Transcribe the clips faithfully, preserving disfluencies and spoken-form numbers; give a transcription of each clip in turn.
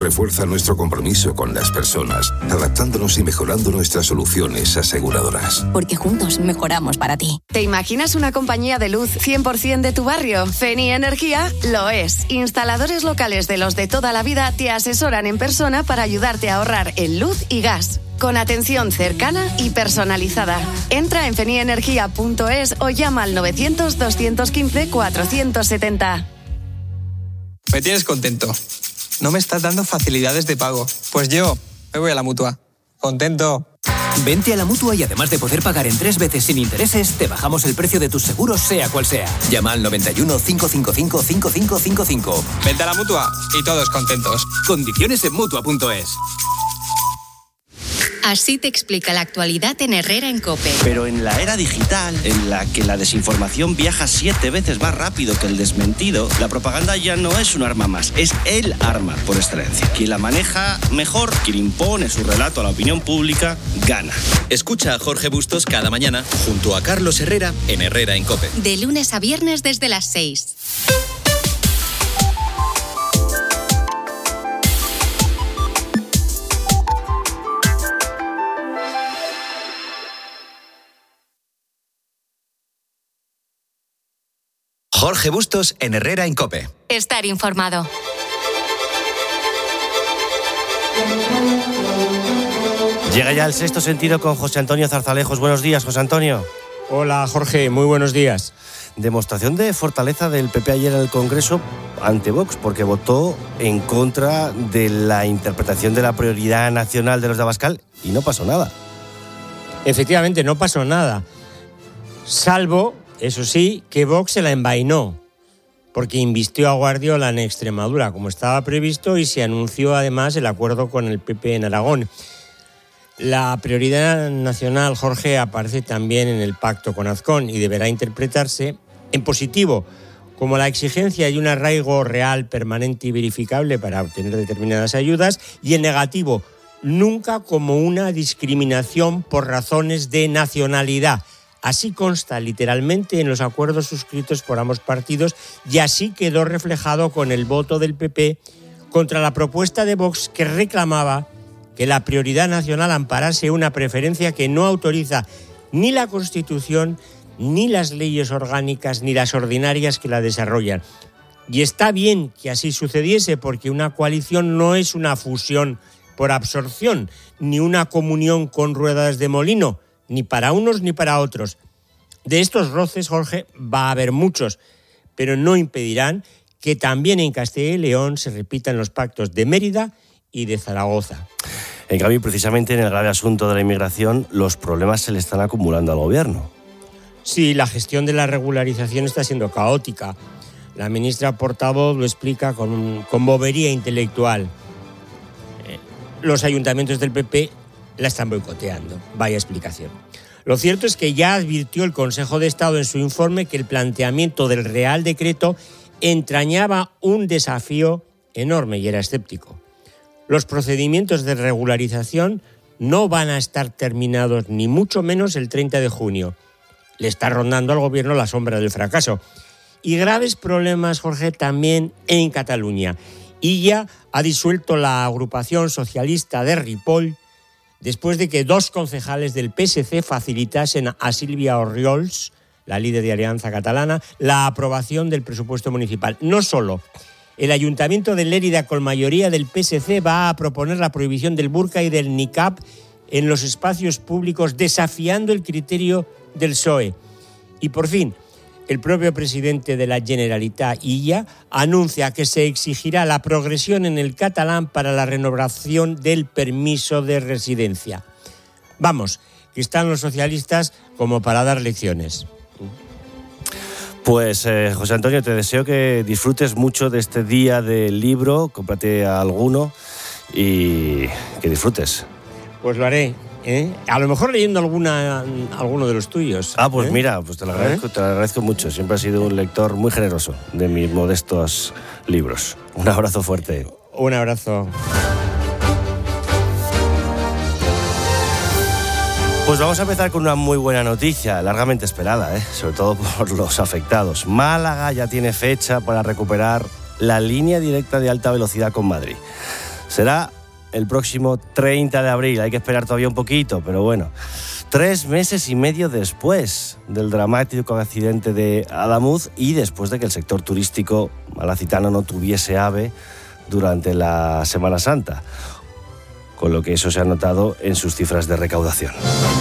Refuerza nuestro compromiso con las personas, adaptándonos y mejorando nuestras soluciones aseguradoras. Porque juntos mejoramos para ti. ¿Te imaginas una compañía de luz cien por ciento de tu barrio? Feni Energía lo es. Instaladores locales de los de toda la vida te asesoran en persona para ayudarte a ahorrar en luz y gas. Con atención cercana y personalizada. Entra en fenienergia punto es o llama al novecientos, doscientos quince, cuatrocientos setenta. Me tienes contento. No me estás dando facilidades de pago. Pues yo me voy a la Mutua. Contento. Vente a la Mutua y además de poder pagar en tres veces sin intereses, te bajamos el precio de tus seguros sea cual sea. Llama al noventa y uno, cincuenta y cinco, cincuenta y cinco cincuenta y cinco. Vente a la Mutua y todos contentos. Condiciones en Mutua punto es. Así te explica la actualidad en Herrera en COPE. Pero en la era digital, en la que la desinformación viaja siete veces más rápido que el desmentido, la propaganda ya no es un arma más, es el arma por excelencia. Quien la maneja mejor, quien impone su relato a la opinión pública, gana. Escucha a Jorge Bustos cada mañana junto a Carlos Herrera en Herrera en COPE. De lunes a viernes desde las seis. Jorge Bustos en Herrera en COPE. Estar informado. Llega ya el sexto sentido con José Antonio Zarzalejos. Buenos días, José Antonio. Hola, Jorge. Muy buenos días. Demostración de fortaleza del P P ayer en el Congreso ante Vox, porque votó en contra de la interpretación de la prioridad nacional de los de Abascal y no pasó nada. Efectivamente, no pasó nada. Salvo, eso sí, que Vox se la envainó, porque invistió a Guardiola en Extremadura, como estaba previsto, y se anunció además el acuerdo con el P P en Aragón. La prioridad nacional, Jorge, aparece también en el pacto con Azcón y deberá interpretarse en positivo, como la exigencia de un arraigo real, permanente y verificable para obtener determinadas ayudas, y en negativo, nunca como una discriminación por razones de nacionalidad. Así consta literalmente en los acuerdos suscritos por ambos partidos y así quedó reflejado con el voto del P P contra la propuesta de Vox, que reclamaba que la prioridad nacional amparase una preferencia que no autoriza ni la Constitución, ni las leyes orgánicas, ni las ordinarias que la desarrollan. Y está bien que así sucediese, porque una coalición no es una fusión por absorción, ni una comunión con ruedas de molino, ni para unos ni para otros. De estos roces, Jorge, va a haber muchos, pero no impedirán que también en Castilla y León se repitan los pactos de Mérida y de Zaragoza. En cambio, precisamente en el grave asunto de la inmigración, los problemas se le están acumulando al gobierno. Sí, la gestión de la regularización está siendo caótica. La ministra portavoz lo explica con, con bobería intelectual. Eh, los ayuntamientos del P P la están boicoteando. Vaya explicación. Lo cierto es que ya advirtió el Consejo de Estado en su informe que el planteamiento del Real Decreto entrañaba un desafío enorme y era escéptico. Los procedimientos de regularización no van a estar terminados ni mucho menos el treinta de junio. Le está rondando al gobierno la sombra del fracaso. Y graves problemas, Jorge, también en Cataluña. Illa ha disuelto la agrupación socialista de Ripoll después de que dos concejales del P S C facilitasen a Sílvia Orriols, la líder de Alianza Catalana, la aprobación del presupuesto municipal. No solo, el Ayuntamiento de Lérida, con mayoría del P S C, va a proponer la prohibición del burka y del niqab en los espacios públicos, desafiando el criterio del P S O E. Y por fin, el propio presidente de la Generalitat, Illa, anuncia que se exigirá la progresión en el catalán para la renovación del permiso de residencia. Vamos, que están los socialistas como para dar lecciones. Pues eh, José Antonio, te deseo que disfrutes mucho de este día del libro, cómprate alguno y que disfrutes. Pues lo haré. ¿Eh? A lo mejor leyendo alguna alguno de los tuyos. Ah, pues ¿eh? mira, pues te lo agradezco, ¿Eh? te lo agradezco mucho. Siempre has sido un lector muy generoso de mis modestos libros. Un abrazo fuerte. Un abrazo. Pues vamos a empezar con una muy buena noticia, largamente esperada, ¿eh? Sobre todo por los afectados. Málaga ya tiene fecha para recuperar la línea directa de alta velocidad con Madrid. Será el próximo treinta de abril, hay que esperar todavía un poquito, pero bueno, tres meses y medio después del dramático accidente de Adamuz y después de que el sector turístico malacitano no tuviese AVE durante la Semana Santa, con lo que eso se ha notado en sus cifras de recaudación.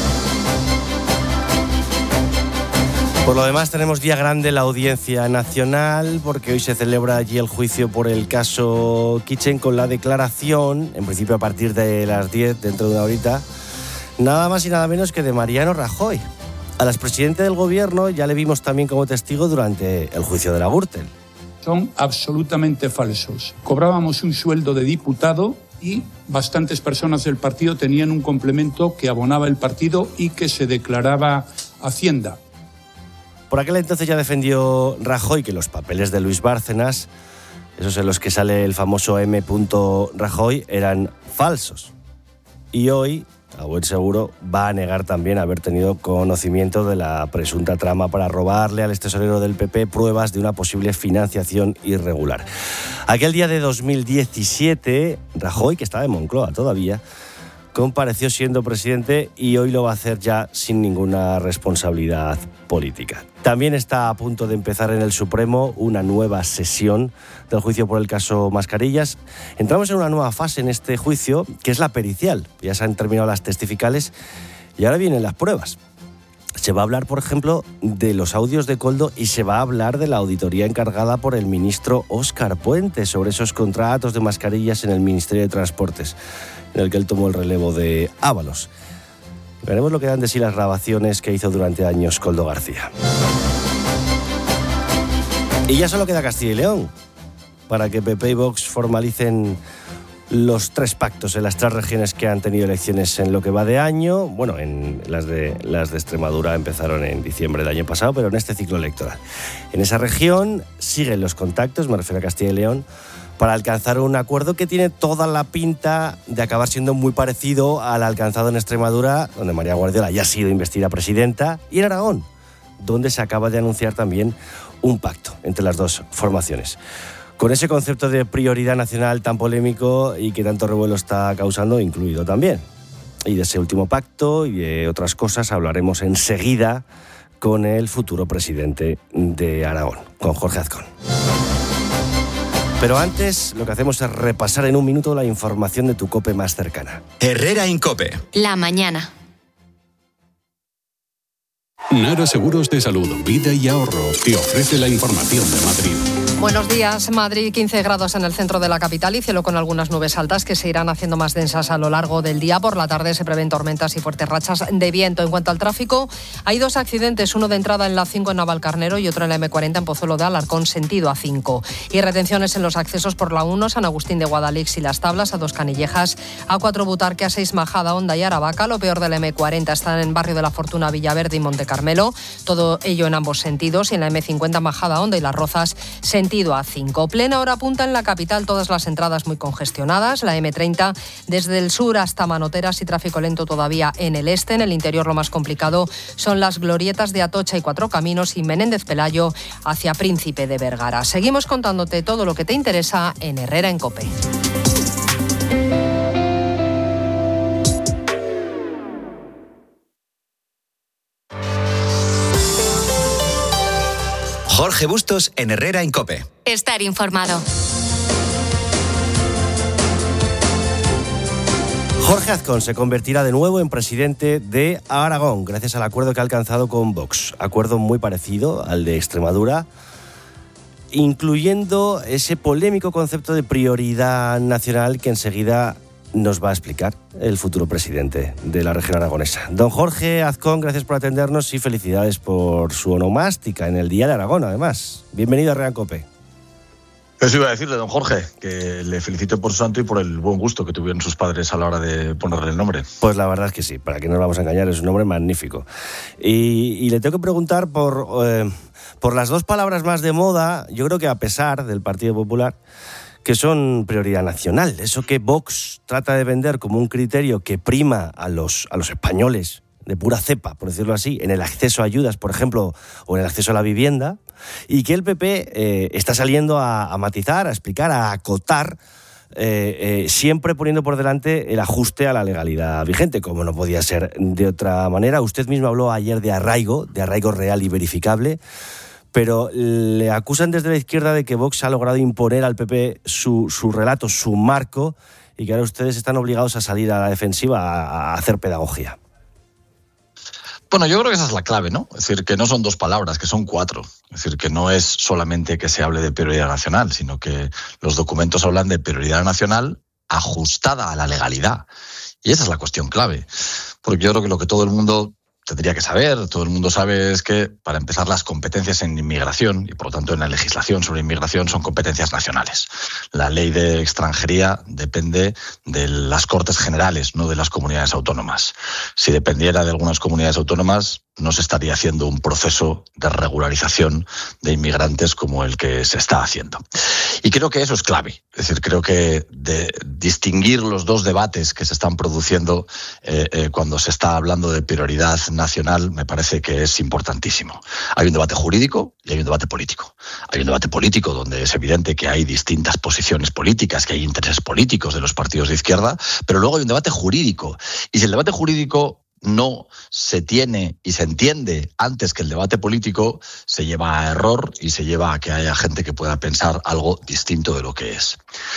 Por lo demás, tenemos día grande en la Audiencia Nacional, porque hoy se celebra allí el juicio por el caso Kitchen, con la declaración, en principio a partir de las diez, dentro de una horita, nada más y nada menos que de Mariano Rajoy. Al expresidente del gobierno ya le vimos también como testigo durante el juicio de la Gürtel. Son absolutamente falsos. Cobrábamos un sueldo de diputado y bastantes personas del partido tenían un complemento que abonaba el partido y que se declaraba Hacienda. Por aquel entonces ya defendió Rajoy que los papeles de Luis Bárcenas, esos en los que sale el famoso M. Rajoy, eran falsos. Y hoy, a buen seguro, va a negar también haber tenido conocimiento de la presunta trama para robarle al extesorero del P P pruebas de una posible financiación irregular. Aquel día de dos mil diecisiete, Rajoy, que estaba en Moncloa todavía, compareció siendo presidente y hoy lo va a hacer ya sin ninguna responsabilidad política. También está a punto de empezar en el Supremo una nueva sesión del juicio por el caso Mascarillas. Entramos en una nueva fase en este juicio, que es la pericial. Ya se han terminado las testificales y ahora vienen las pruebas. Se va a hablar, por ejemplo, de los audios de Koldo y se va a hablar de la auditoría encargada por el ministro Óscar Puente sobre esos contratos de mascarillas en el Ministerio de Transportes, en el que él tomó el relevo de Ábalos. Veremos lo que dan de sí las grabaciones que hizo durante años Koldo García. Y ya solo queda Castilla y León, para que P P y Vox formalicen los tres pactos en las tres regiones que han tenido elecciones en lo que va de año. Bueno, en las de, las de Extremadura empezaron en diciembre del año pasado, pero en este ciclo electoral. En esa región siguen los contactos, me refiero a Castilla y León, para alcanzar un acuerdo que tiene toda la pinta de acabar siendo muy parecido al alcanzado en Extremadura, donde María Guardiola ya ha sido investida presidenta, y en Aragón, donde se acaba de anunciar también un pacto entre las dos formaciones. Con ese concepto de prioridad nacional tan polémico y que tanto revuelo está causando, incluido también. Y de ese último pacto y de otras cosas hablaremos enseguida con el futuro presidente de Aragón, con Jorge Azcón. Pero antes, lo que hacemos es repasar en un minuto la información de tu COPE más cercana. Herrera Incope. La mañana. Nara Seguros de Salud, Vida y Ahorro te ofrece la información de Madrid. Buenos días. Madrid, quince grados en el centro de la capital y cielo con algunas nubes altas que se irán haciendo más densas a lo largo del día. Por la tarde se prevén tormentas y fuertes rachas de viento. En cuanto al tráfico, hay dos accidentes, uno de entrada en la cinco en Navalcarnero y otro en la eme cuarenta en Pozuelo de Alarcón, sentido a cinco. Y retenciones en los accesos por la uno, San Agustín de Guadalix y Las Tablas, a dos Canillejas, a cuatro Butarque, a seis Majada, Honda y Aravaca. Lo peor de la eme cuarenta está en Barrio de la Fortuna, Villaverde y Montecarmelo. Todo ello en ambos sentidos. Y en la eme cincuenta, Majada, Honda y Las Rozas, sentido a cinco. Plena hora punta en la capital, todas las entradas muy congestionadas. La eme treinta desde el sur hasta Manoteras y tráfico lento todavía en el este. En el interior lo más complicado son las glorietas de Atocha y Cuatro Caminos y Menéndez Pelayo hacia Príncipe de Vergara. Seguimos contándote todo lo que te interesa en Herrera en COPE. Jorge Bustos en Herrera en COPE. Estar informado. Jorge Azcón se convertirá de nuevo en presidente de Aragón, gracias al acuerdo que ha alcanzado con Vox. Acuerdo muy parecido al de Extremadura, incluyendo ese polémico concepto de prioridad nacional que enseguida nos va a explicar el futuro presidente de la región aragonesa. Don Jorge Azcón, gracias por atendernos y felicidades por su onomástica en el Día de Aragón, además. Bienvenido a Herrera en COPE. Eso iba a decirle, don Jorge, que le felicito por su santo y por el buen gusto que tuvieron sus padres a la hora de ponerle el nombre. Pues la verdad es que sí, para que no nos vamos a engañar, es un nombre magnífico. Y, y le tengo que preguntar por, eh, por las dos palabras más de moda, yo creo que a pesar del Partido Popular, que son prioridad nacional. Eso que Vox trata de vender como un criterio que prima a los, a los españoles de pura cepa, por decirlo así, en el acceso a ayudas, por ejemplo, o en el acceso a la vivienda, y que el P P eh, está saliendo a, a matizar, a explicar, a acotar eh, eh, siempre poniendo por delante el ajuste a la legalidad vigente, como no podía ser de otra manera. Usted mismo habló ayer de arraigo, de arraigo real y verificable, pero le acusan desde la izquierda de que Vox ha logrado imponer al P P su, su relato, su marco, y que ahora ustedes están obligados a salir a la defensiva a, a hacer pedagogía. Bueno, yo creo que esa es la clave, ¿no? Es decir, que no son dos palabras, que son cuatro. Es decir, que no es solamente que se hable de prioridad nacional, sino que los documentos hablan de prioridad nacional ajustada a la legalidad. Y esa es la cuestión clave. Porque yo creo que lo que todo el mundo tendría que saber, todo el mundo sabe, es que, para empezar, las competencias en inmigración y, por lo tanto, en la legislación sobre inmigración son competencias nacionales. La ley de extranjería depende de las Cortes Generales, no de las comunidades autónomas. Si dependiera de algunas comunidades autónomas, no se estaría haciendo un proceso de regularización de inmigrantes como el que se está haciendo. Y creo que eso es clave. Es decir, creo que de distinguir los dos debates que se están produciendo eh, eh, cuando se está hablando de prioridad nacional me parece que es importantísimo. Hay un debate jurídico y hay un debate político. Hay un debate político donde es evidente que hay distintas posiciones políticas, que hay intereses políticos de los partidos de izquierda, pero luego hay un debate jurídico. Y si el debate jurídico no se tiene y se entiende antes que el debate político, se lleva a error y se lleva a que haya gente que pueda pensar algo distinto de lo que es.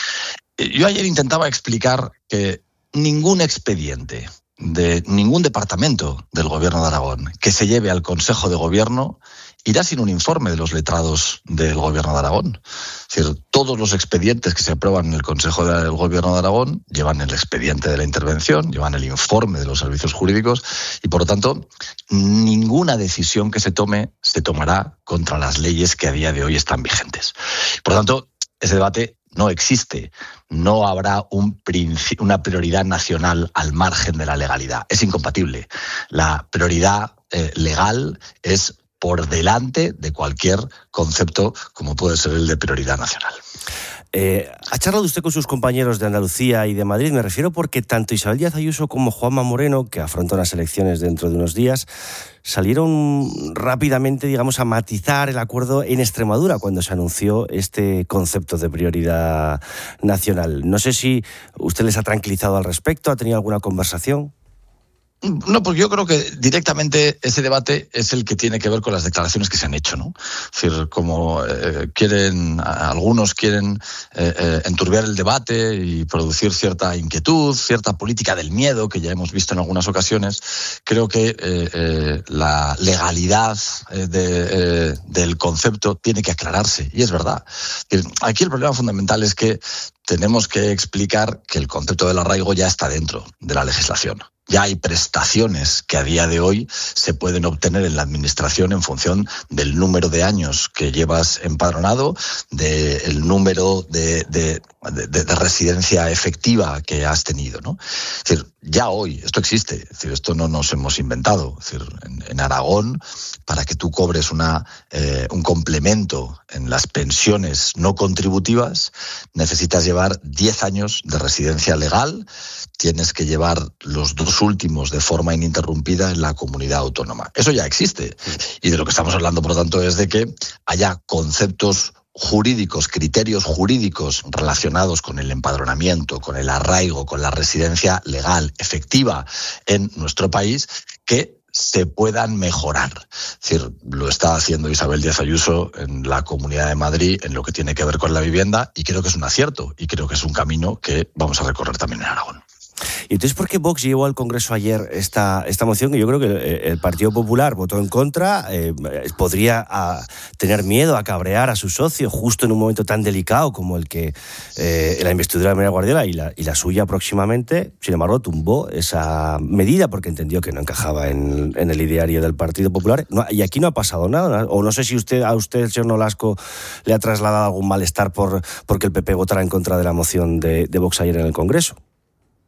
Yo ayer intentaba explicar que ningún expediente de ningún departamento del Gobierno de Aragón que se lleve al Consejo de Gobierno irá sin un informe de los letrados del Gobierno de Aragón. Es decir, todos los expedientes que se aprueban en el Consejo del Gobierno de Aragón llevan el expediente de la intervención, llevan el informe de los servicios jurídicos y, por lo tanto, ninguna decisión que se tome se tomará contra las leyes que a día de hoy están vigentes. Por lo tanto, ese debate no existe. No habrá un princi- una prioridad nacional al margen de la legalidad. Es incompatible. La prioridad eh, legal es por delante de cualquier concepto como puede ser el de prioridad nacional. Eh, ¿Ha charlado usted con sus compañeros de Andalucía y de Madrid? Me refiero porque tanto Isabel Díaz Ayuso como Juanma Moreno, que afrontan las elecciones dentro de unos días, salieron rápidamente, digamos, a matizar el acuerdo en Extremadura cuando se anunció este concepto de prioridad nacional. No sé si usted les ha tranquilizado al respecto, ¿ha tenido alguna conversación? No, porque yo creo que directamente ese debate es el que tiene que ver con las declaraciones que se han hecho, ¿no? Es decir, como eh, quieren, algunos quieren eh, eh, enturbiar el debate y producir cierta inquietud, cierta política del miedo que ya hemos visto en algunas ocasiones, creo que eh, eh, la legalidad eh, de, eh, del concepto tiene que aclararse, y es verdad. Es decir, aquí el problema fundamental es que tenemos que explicar que el concepto del arraigo ya está dentro de la legislación. Ya hay prestaciones que a día de hoy se pueden obtener en la administración en función del número de años que llevas empadronado, del número de, de, de, de residencia efectiva que has tenido, ¿no? Es decir, ya hoy esto existe, es decir, esto no nos hemos inventado. Es decir, en, en Aragón, para que tú cobres una, eh, un complemento en las pensiones no contributivas, necesitas llevar diez años de residencia legal, tienes que llevar los dos últimos de forma ininterrumpida en la comunidad autónoma. Eso ya existe. Y de lo que estamos hablando, por lo tanto, es de que haya conceptos jurídicos, criterios jurídicos relacionados con el empadronamiento, con el arraigo, con la residencia legal efectiva en nuestro país que se puedan mejorar. Es decir, lo está haciendo Isabel Díaz Ayuso en la Comunidad de Madrid en lo que tiene que ver con la vivienda, y creo que es un acierto y creo que es un camino que vamos a recorrer también en Aragón. ¿Y entonces por qué Vox llevó al Congreso ayer esta, esta moción? Que yo creo que el Partido Popular votó en contra, eh, podría a, tener miedo a cabrear a su socio justo en un momento tan delicado como el que eh, la investidura de María Guardiola y la, y la suya próximamente. Sin embargo, tumbó esa medida porque entendió que no encajaba en, en el ideario del Partido Popular. No, y aquí no ha pasado nada. O no sé si usted a usted, el señor Nolasco, le ha trasladado algún malestar por porque el P P votara en contra de la moción de, de Vox ayer en el Congreso.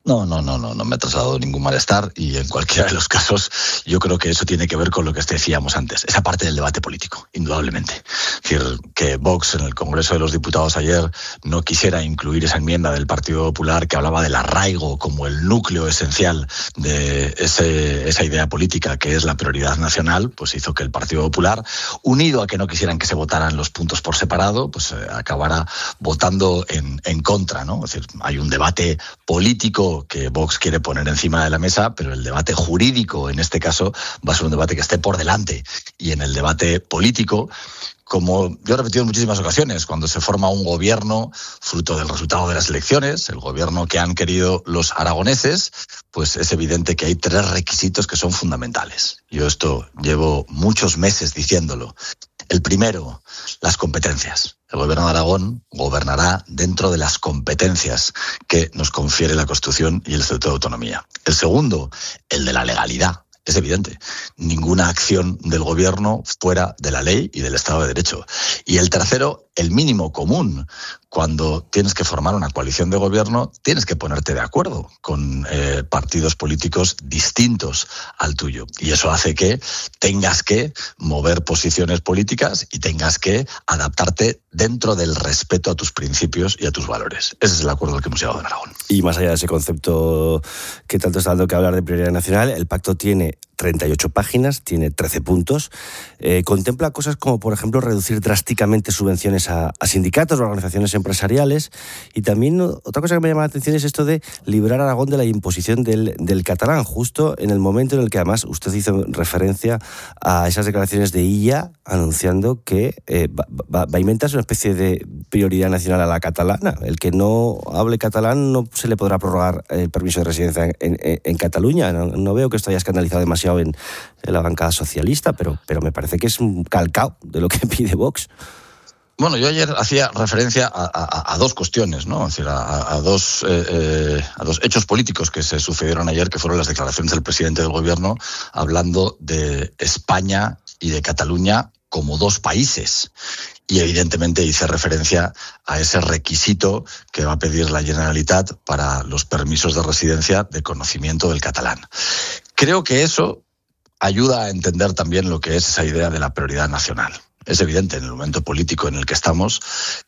No, no, no, no, no me ha trasladado ningún malestar y en cualquiera de los casos yo creo que eso tiene que ver con lo que decíamos antes, esa parte del debate político, indudablemente. Es decir, que Vox en el Congreso de los Diputados ayer no quisiera incluir esa enmienda del Partido Popular que hablaba del arraigo como el núcleo esencial de ese, esa idea política que es la prioridad nacional, pues hizo que el Partido Popular, unido a que no quisieran que se votaran los puntos por separado, pues eh, acabara votando en, en contra, ¿no? Es decir, hay un debate político que Vox quiere poner encima de la mesa, pero el debate jurídico, en este caso, va a ser un debate que esté por delante. Y en el debate político, como yo he repetido en muchísimas ocasiones, cuando se forma un gobierno fruto del resultado de las elecciones, el gobierno que han querido los aragoneses, pues es evidente que hay tres requisitos que son fundamentales. Yo esto llevo muchos meses diciéndolo. El primero, las competencias. El gobierno de Aragón gobernará dentro de las competencias que nos confiere la Constitución y el Estatuto de Autonomía. El segundo, el de la legalidad. Es evidente, ninguna acción del gobierno fuera de la ley y del Estado de Derecho. Y el tercero, el mínimo común. Cuando tienes que formar una coalición de gobierno, tienes que ponerte de acuerdo con eh, partidos políticos distintos al tuyo. Y eso hace que tengas que mover posiciones políticas y tengas que adaptarte dentro del respeto a tus principios y a tus valores. Ese es el acuerdo al que hemos llegado en Aragón. Y más allá de ese concepto que tanto está dando que hablar de prioridad nacional, el pacto tiene treinta y ocho páginas, tiene trece puntos, eh, contempla cosas como, por ejemplo, reducir drásticamente subvenciones a, a sindicatos o organizaciones empresariales, y también otra cosa que me llama la atención es esto de librar a Aragón de la imposición del, del catalán, justo en el momento en el que además usted hizo referencia a esas declaraciones de Illa anunciando que eh, va, va, va a inventarse una especie de prioridad nacional a la catalana. El que no hable catalán no se le podrá prorrogar el permiso de residencia en, en, en Cataluña. No, no veo que esto haya escandalizado demasiado En, en la bancada socialista, pero, pero me parece que es un calcao de lo que pide Vox. Bueno, yo ayer hacía referencia a, a, a dos cuestiones, ¿no? Es decir, a, a, dos, eh, eh, a dos hechos políticos que se sucedieron ayer, que fueron las declaraciones del presidente del gobierno hablando de España y de Cataluña como dos países. Y evidentemente hice referencia a ese requisito que va a pedir la Generalitat para los permisos de residencia de conocimiento del catalán. Creo que eso ayuda a entender también lo que es esa idea de la prioridad nacional. Es evidente en el momento político en el que estamos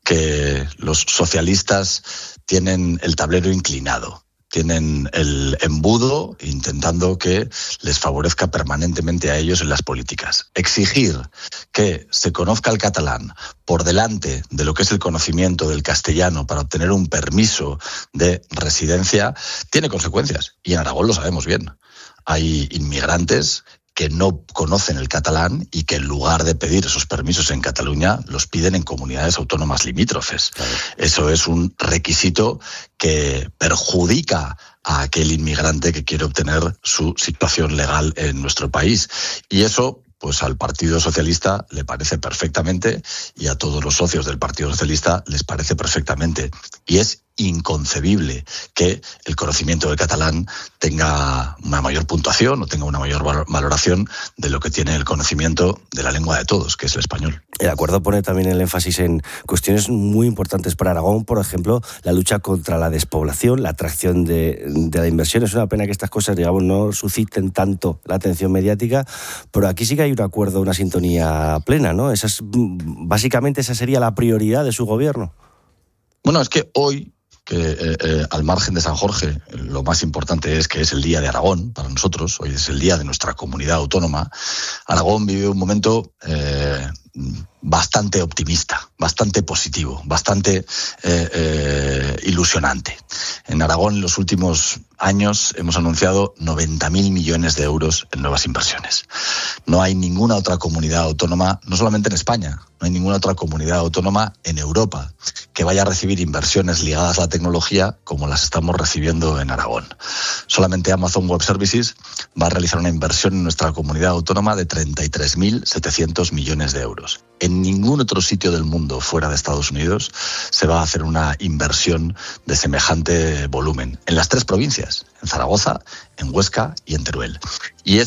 que los socialistas tienen el tablero inclinado. Tienen el embudo intentando que les favorezca permanentemente a ellos en las políticas. Exigir que se conozca el catalán por delante de lo que es el conocimiento del castellano para obtener un permiso de residencia tiene consecuencias. Y en Aragón lo sabemos bien. Hay inmigrantes que no conocen el catalán y que en lugar de pedir esos permisos en Cataluña, los piden en comunidades autónomas limítrofes. Claro. Eso es un requisito que perjudica a aquel inmigrante que quiere obtener su situación legal en nuestro país. Y eso, pues al Partido Socialista le parece perfectamente y a todos los socios del Partido Socialista les parece perfectamente. Y es inconcebible que el conocimiento del catalán tenga una mayor puntuación o tenga una mayor valoración de lo que tiene el conocimiento de la lengua de todos, que es el español. El acuerdo pone también el énfasis en cuestiones muy importantes para Aragón, por ejemplo, la lucha contra la despoblación, la atracción de, de la inversión. Es una pena que estas cosas, digamos, no susciten tanto la atención mediática, pero aquí sí que hay un acuerdo, una sintonía plena, ¿no? Esa es, básicamente esa sería la prioridad de su gobierno. Bueno, es que hoy, que eh, eh, al margen de San Jorge, lo más importante es que es el Día de Aragón para nosotros, hoy es el día de nuestra comunidad autónoma. Aragón vive un momento eh, bastante optimista, bastante positivo, bastante eh, eh, ilusionante. En Aragón en los últimos años hemos anunciado noventa mil millones de euros en nuevas inversiones. No hay ninguna otra comunidad autónoma, no solamente en España, no hay ninguna otra comunidad autónoma en Europa que vaya a recibir inversiones ligadas a la tecnología como las estamos recibiendo en Aragón. Solamente Amazon Web Services va a realizar una inversión en nuestra comunidad autónoma de treinta y tres mil setecientos millones de euros. En ningún otro sitio del mundo fuera de Estados Unidos se va a hacer una inversión de semejante volumen. En las tres provincias, en Zaragoza, en Huesca y en Teruel. Y ese es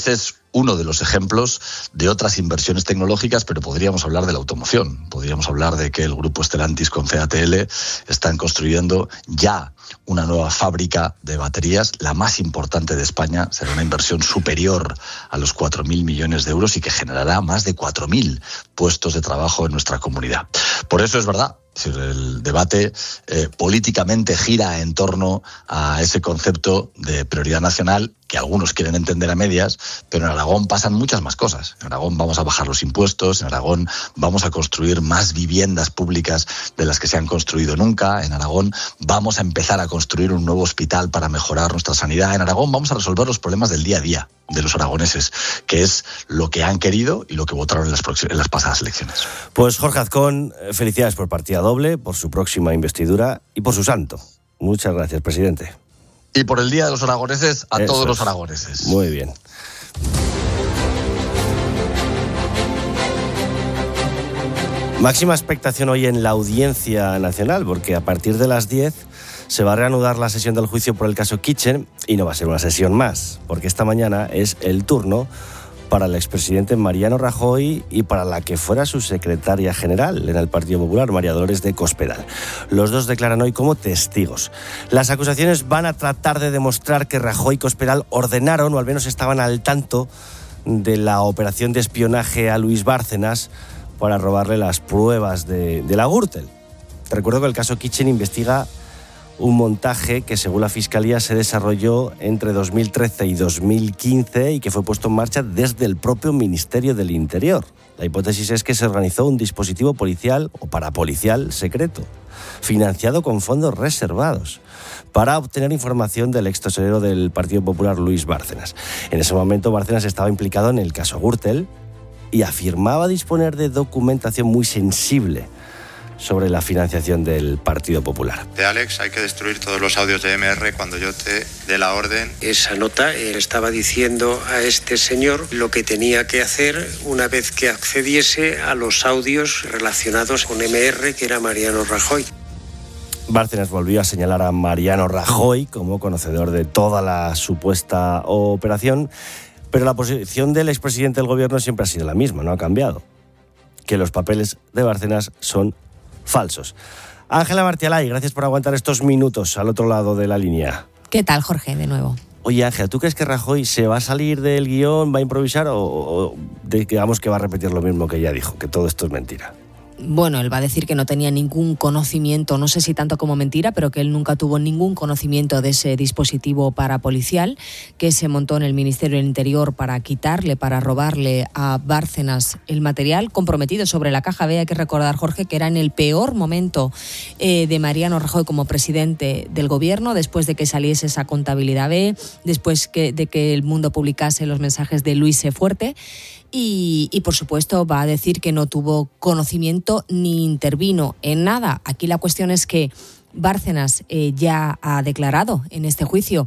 uno de los ejemplos de otras inversiones tecnológicas, pero podríamos hablar de la automoción. Podríamos hablar de que el grupo Stellantis con C A T L están construyendo ya una nueva fábrica de baterías, la más importante de España. Será una inversión superior a los cuatro mil millones de euros y que generará más de cuatro mil puestos de trabajo en nuestra comunidad. Por eso es verdad, el debate eh, políticamente gira en torno a ese concepto de prioridad nacional que algunos quieren entender a medias, pero en Aragón pasan muchas más cosas. En Aragón vamos a bajar los impuestos, en Aragón vamos a construir más viviendas públicas de las que se han construido nunca, en Aragón vamos a empezar a construir un nuevo hospital para mejorar nuestra sanidad, en Aragón vamos a resolver los problemas del día a día de los aragoneses, que es lo que han querido y lo que votaron en las, en las pasadas elecciones. Pues Jorge Azcón, felicidades por partida doble, por su próxima investidura y por su santo. Muchas gracias, presidente. Y por el Día de los Aragoneses, a Eso todos es. los aragoneses. Muy bien. Máxima expectación hoy en la Audiencia Nacional, porque a partir de las diez se va a reanudar la sesión del juicio por el caso Kitchen y no va a ser una sesión más, porque esta mañana es el turno para el expresidente Mariano Rajoy y para la que fuera su secretaria general en el Partido Popular, María Dolores de Cospedal. Los dos declaran hoy como testigos. Las acusaciones van a tratar de demostrar que Rajoy y Cospedal ordenaron, o al menos estaban al tanto, de la operación de espionaje a Luis Bárcenas para robarle las pruebas de, de la Gürtel. Te recuerdo que el caso Kitchen investiga un montaje que, según la Fiscalía, se desarrolló entre dos mil trece y dos mil quince y que fue puesto en marcha desde el propio Ministerio del Interior. La hipótesis es que se organizó un dispositivo policial o parapolicial secreto, financiado con fondos reservados, para obtener información del ex tesorero del Partido Popular, Luis Bárcenas. En ese momento, Bárcenas estaba implicado en el caso Gürtel y afirmaba disponer de documentación muy sensible sobre la financiación del Partido Popular. De Alex, hay que destruir todos los audios de M R cuando yo te dé la orden. Esa nota él estaba diciendo a este señor lo que tenía que hacer una vez que accediese a los audios relacionados con M R, que era Mariano Rajoy. Bárcenas volvió a señalar a Mariano Rajoy como conocedor de toda la supuesta operación, pero la posición del expresidente del gobierno siempre ha sido la misma, no ha cambiado, que los papeles de Bárcenas son falsos. Ángela Martialay, gracias por aguantar estos minutos al otro lado de la línea. ¿Qué tal, Jorge, de nuevo? Oye, Ángela, ¿tú crees que Rajoy se va a salir del guión, va a improvisar o, o digamos que va a repetir lo mismo que ya dijo, que todo esto es mentira? Bueno, él va a decir que no tenía ningún conocimiento, no sé si tanto como mentira, pero que él nunca tuvo ningún conocimiento de ese dispositivo parapolicial que se montó en el Ministerio del Interior para quitarle, para robarle a Bárcenas el material comprometido sobre la caja B. Hay que recordar, Jorge, que era en el peor momento eh, de Mariano Rajoy como presidente del gobierno, después de que saliese esa contabilidad B, después que, de que El Mundo publicase los mensajes de Luis E. Fuerte. Y, y, por supuesto, va a decir que no tuvo conocimiento ni intervino en nada. Aquí la cuestión es que Bárcenas eh, ya ha declarado en este juicio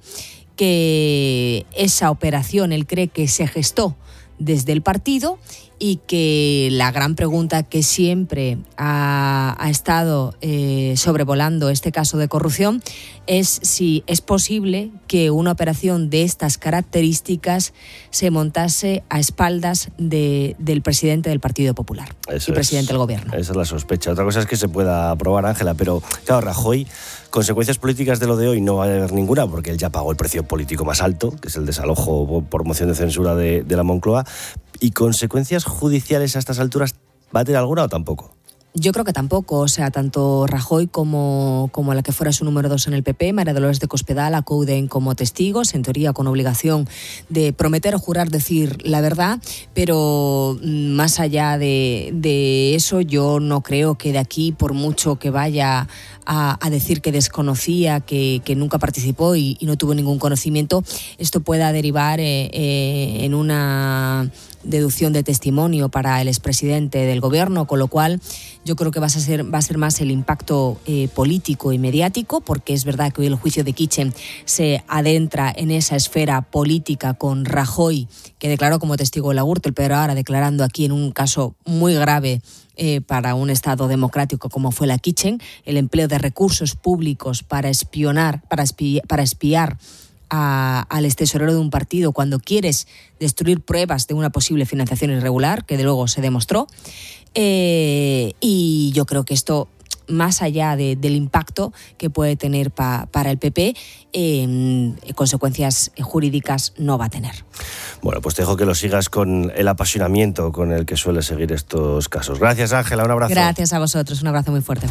que esa operación él cree que se gestó desde el partido y que la gran pregunta que siempre ha, ha estado eh, sobrevolando este caso de corrupción es si es posible que una operación de estas características se montase a espaldas de, del presidente del Partido Popular Eso y presidente es, del gobierno. Esa es la sospecha. Otra cosa es que se pueda aprobar, Ángela, pero claro, Rajoy, consecuencias políticas de lo de hoy no va a haber ninguna porque él ya pagó el precio político más alto, que es el desalojo por moción de censura de, de la Moncloa. ¿Y consecuencias judiciales a estas alturas va a tener alguna o tampoco? Yo creo que tampoco, o sea, tanto Rajoy como, como la que fuera su número dos en el P P, María Dolores de Cospedal, acuden como testigos, en teoría con obligación de prometer o jurar decir la verdad, pero más allá de, de eso, yo no creo que de aquí, por mucho que vaya a, a decir que desconocía, que, que nunca participó y, y no tuvo ningún conocimiento, esto pueda derivar eh, eh, en una deducción de testimonio para el expresidente del gobierno, con lo cual yo creo que va a ser, va a ser más el impacto eh, político y mediático, porque es verdad que hoy el juicio de Kitchen se adentra en esa esfera política con Rajoy, que declaró como testigo de la Gürtel, pero ahora declarando aquí en un caso muy grave eh, para un Estado democrático como fue la Kitchen, el empleo de recursos públicos para espionar, para espiar, para espiar a, al extesorero de un partido cuando quieres destruir pruebas de una posible financiación irregular, que de luego se demostró. Eh, y yo creo que esto, más allá de, del impacto que puede tener pa, para el P P, eh, consecuencias jurídicas no va a tener. Bueno, pues te dejo que lo sigas con el apasionamiento con el que suele seguir estos casos. Gracias, Ángela, un abrazo. Gracias a vosotros, un abrazo muy fuerte.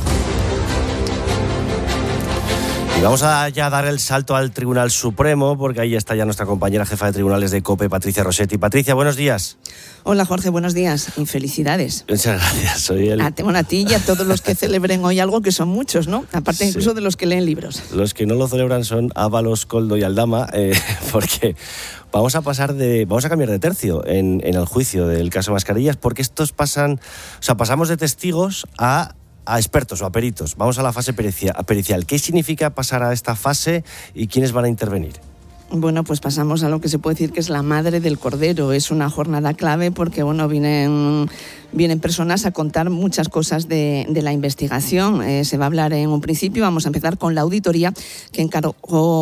Y vamos a ya dar el salto al Tribunal Supremo, porque ahí está ya nuestra compañera jefa de tribunales de COPE, Patricia Rossetti. Patricia, buenos días. Hola, Jorge, buenos días y felicidades. Muchas gracias. Soy el... a, bueno, a ti y a todos los que celebren hoy algo, que son muchos, ¿no? Aparte, sí, incluso de los que leen libros. Los que no lo celebran son Ábalos, Koldo y Aldama, eh, porque vamos a pasar de, vamos a cambiar de tercio en, en el juicio del caso Mascarillas, porque estos pasan, o sea, pasamos de testigos a a expertos o a peritos. Vamos a la fase pericial. ¿Qué significa pasar a esta fase y quiénes van a intervenir? Bueno, pues pasamos a lo que se puede decir que es la madre del cordero. Es una jornada clave porque, bueno, vienen, vienen personas a contar muchas cosas de, de la investigación. Eh, se va a hablar en un principio, vamos a empezar con la auditoría que encargó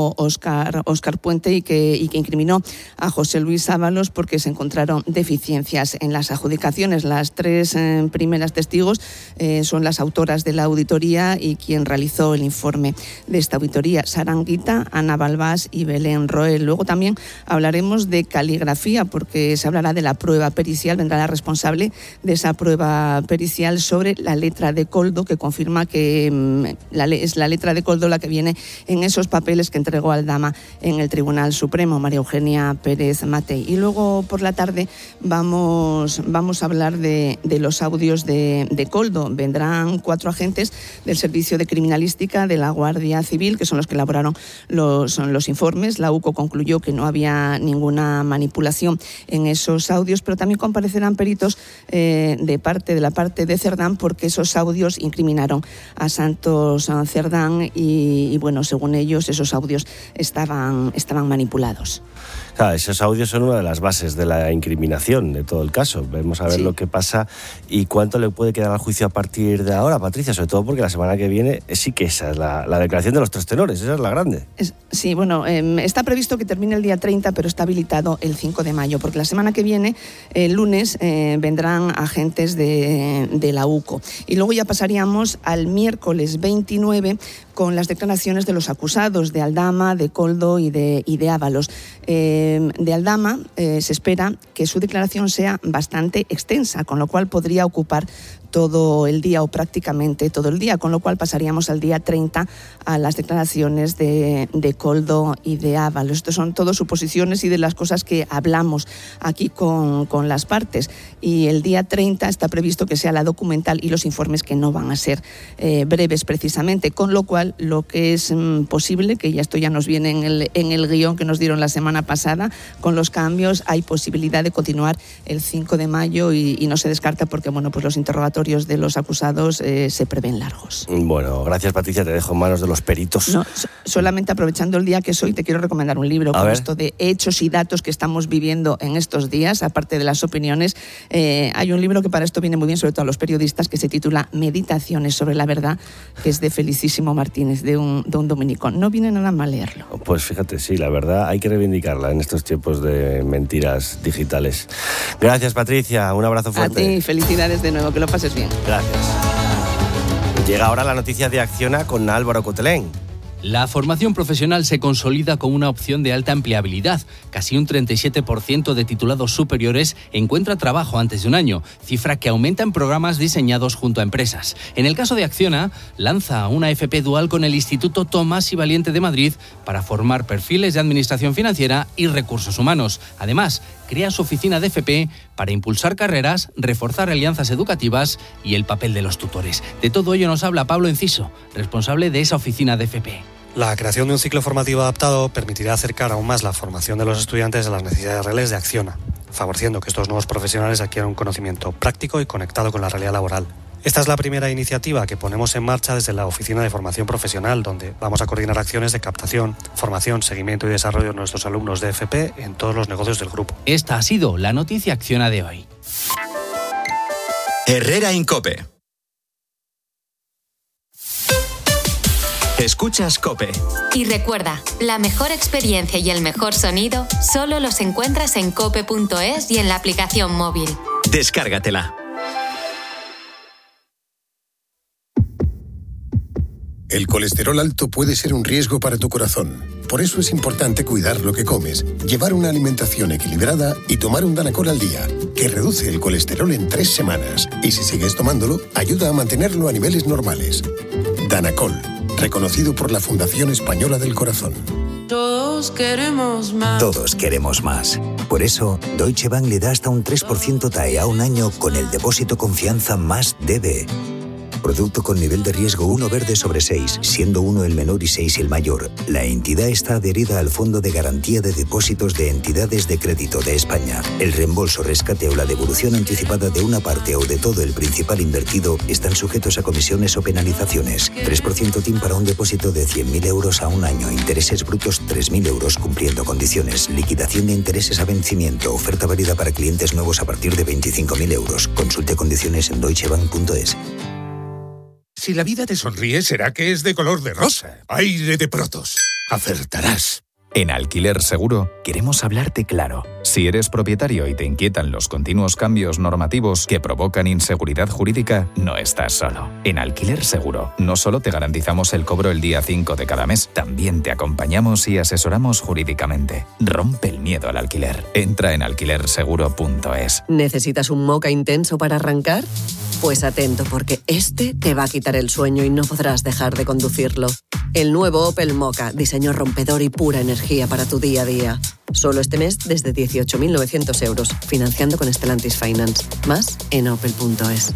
Óscar, Óscar Puente y que, y que incriminó a José Luis Ábalos porque se encontraron deficiencias en las adjudicaciones. Las tres eh, primeras testigos eh, son las autoras de la auditoría y quien realizó el informe de esta auditoría: Sara Anguita, Ana Balbás y Belén Roel. Luego también hablaremos de caligrafía, porque se hablará de la prueba pericial. Vendrá la responsable de esa prueba pericial sobre la letra de Koldo, que confirma que mmm, la, es la letra de Koldo la que viene en esos papeles que entregó Aldama en el Tribunal Supremo, María Eugenia Pérez Matei. Y luego por la tarde vamos, vamos a hablar de, de los audios de, de Koldo. Vendrán cuatro agentes del Servicio de Criminalística de la Guardia Civil, que son los que elaboraron los, los informes. La U C O concluyó que no había ninguna manipulación en esos audios, pero también comparecerán peritos eh, de parte de la parte de Cerdán, porque esos audios incriminaron a Santos Cerdán y, y bueno, según ellos, esos audios estaban, estaban manipulados. Claro, esos audios son una de las bases de la incriminación de todo el caso. Vamos a ver sí. lo que pasa y cuánto le puede quedar al juicio a partir de ahora, Patricia, sobre todo porque la semana que viene sí que esa es la, la declaración de los tres tenores, esa es la grande. Es, sí, bueno, eh, está previsto que termine el día treinta, pero está habilitado el cinco de mayo, porque la semana que viene, el lunes, eh, vendrán agentes de, de la U C O. Y luego ya pasaríamos al miércoles veintinueve con las declaraciones de los acusados, de Aldama, de Koldo y de, y de Ábalos. Eh, de Aldama eh, se espera que su declaración sea bastante extensa, con lo cual podría ocupar todo el día o prácticamente todo el día, con lo cual pasaríamos al día treinta a las declaraciones de, de Koldo y de Ábalos. Estos son todas suposiciones y de las cosas que hablamos aquí con, con las partes. Y el día treinta está previsto que sea la documental y los informes, que no van a ser eh, breves precisamente, con lo cual lo que es mm, posible, que ya esto ya nos viene en el, en el guión que nos dieron la semana pasada, con los cambios, hay posibilidad de continuar el cinco de mayo y, y no se descarta porque, bueno, pues los interrogatorios de los acusados eh, se prevén largos. Bueno, gracias, Patricia, te dejo en manos de los peritos. No, so, solamente aprovechando el día que es hoy, te quiero recomendar un libro con esto de hechos y datos que estamos viviendo en estos días, aparte de las opiniones. Eh, hay un libro que para esto viene muy bien, sobre todo a los periodistas, que se titula Meditaciones sobre la verdad, que es de Felicísimo Martínez, de un, de un dominico. No viene nada mal leerlo. Pues fíjate, sí, la verdad hay que reivindicarla en estos tiempos de mentiras digitales. Gracias, Patricia, un abrazo fuerte. A ti, felicidades de nuevo, que lo pases bien. Gracias. Llega ahora la noticia de Acciona con Álvaro Cotelén. La formación profesional se consolida con una opción de alta empleabilidad. Casi un treinta y siete por ciento de titulados superiores encuentra trabajo antes de un año, cifra que aumenta en programas diseñados junto a empresas. En el caso de Acciona, lanza una F P dual con el Instituto Tomás y Valiente de Madrid para formar perfiles de administración financiera y recursos humanos. Además, crea su oficina de F P para impulsar carreras, reforzar alianzas educativas y el papel de los tutores. De todo ello nos habla Pablo Enciso, responsable de esa oficina de F P. La creación de un ciclo formativo adaptado permitirá acercar aún más la formación de los estudiantes a las necesidades reales de Acciona, favoreciendo que estos nuevos profesionales adquieran un conocimiento práctico y conectado con la realidad laboral. Esta es la primera iniciativa que ponemos en marcha desde la Oficina de Formación Profesional, donde vamos a coordinar acciones de captación, formación, seguimiento y desarrollo de nuestros alumnos de F P en todos los negocios del grupo. Esta ha sido la noticia Acciona de hoy. Herrera en COPE. Escuchas COPE. Y recuerda, la mejor experiencia y el mejor sonido solo los encuentras en cope punto es y en la aplicación móvil. Descárgatela. El colesterol alto puede ser un riesgo para tu corazón. Por eso es importante cuidar lo que comes, llevar una alimentación equilibrada y tomar un Danacol al día, que reduce el colesterol en tres semanas. Y si sigues tomándolo, ayuda a mantenerlo a niveles normales. Danacol, reconocido por la Fundación Española del Corazón. Todos queremos más. Todos queremos más. Por eso, Deutsche Bank le da hasta un tres por ciento T A E a un año con el depósito confianza más D B. Producto con nivel de riesgo uno verde sobre seis, siendo uno el menor y seis el mayor. La entidad está adherida al Fondo de Garantía de Depósitos de Entidades de Crédito de España. El reembolso, rescate o la devolución anticipada de una parte o de todo el principal invertido están sujetos a comisiones o penalizaciones. tres por ciento T I M para un depósito de cien mil euros a un año. Intereses brutos tres mil euros cumpliendo condiciones. Liquidación de intereses a vencimiento. Oferta válida para clientes nuevos a partir de veinticinco mil euros. Consulte condiciones en deutsche bank punto es. Si la vida te sonríe, será que es de color de rosa. Aire de Protos. Acertarás. En Alquiler Seguro queremos hablarte claro. Si eres propietario y te inquietan los continuos cambios normativos que provocan inseguridad jurídica, no estás solo. En Alquiler Seguro no solo te garantizamos el cobro el día cinco de cada mes, también te acompañamos y asesoramos jurídicamente. Rompe el miedo al alquiler. Entra en alquiler seguro punto es. ¿Necesitas un moca intenso para arrancar? Pues atento, porque este te va a quitar el sueño y no podrás dejar de conducirlo. El nuevo Opel Mokka, diseño rompedor y pura energía para tu día a día. Solo este mes desde dieciocho mil novecientos euros, financiando con Stellantis Finance. Más en opel punto es.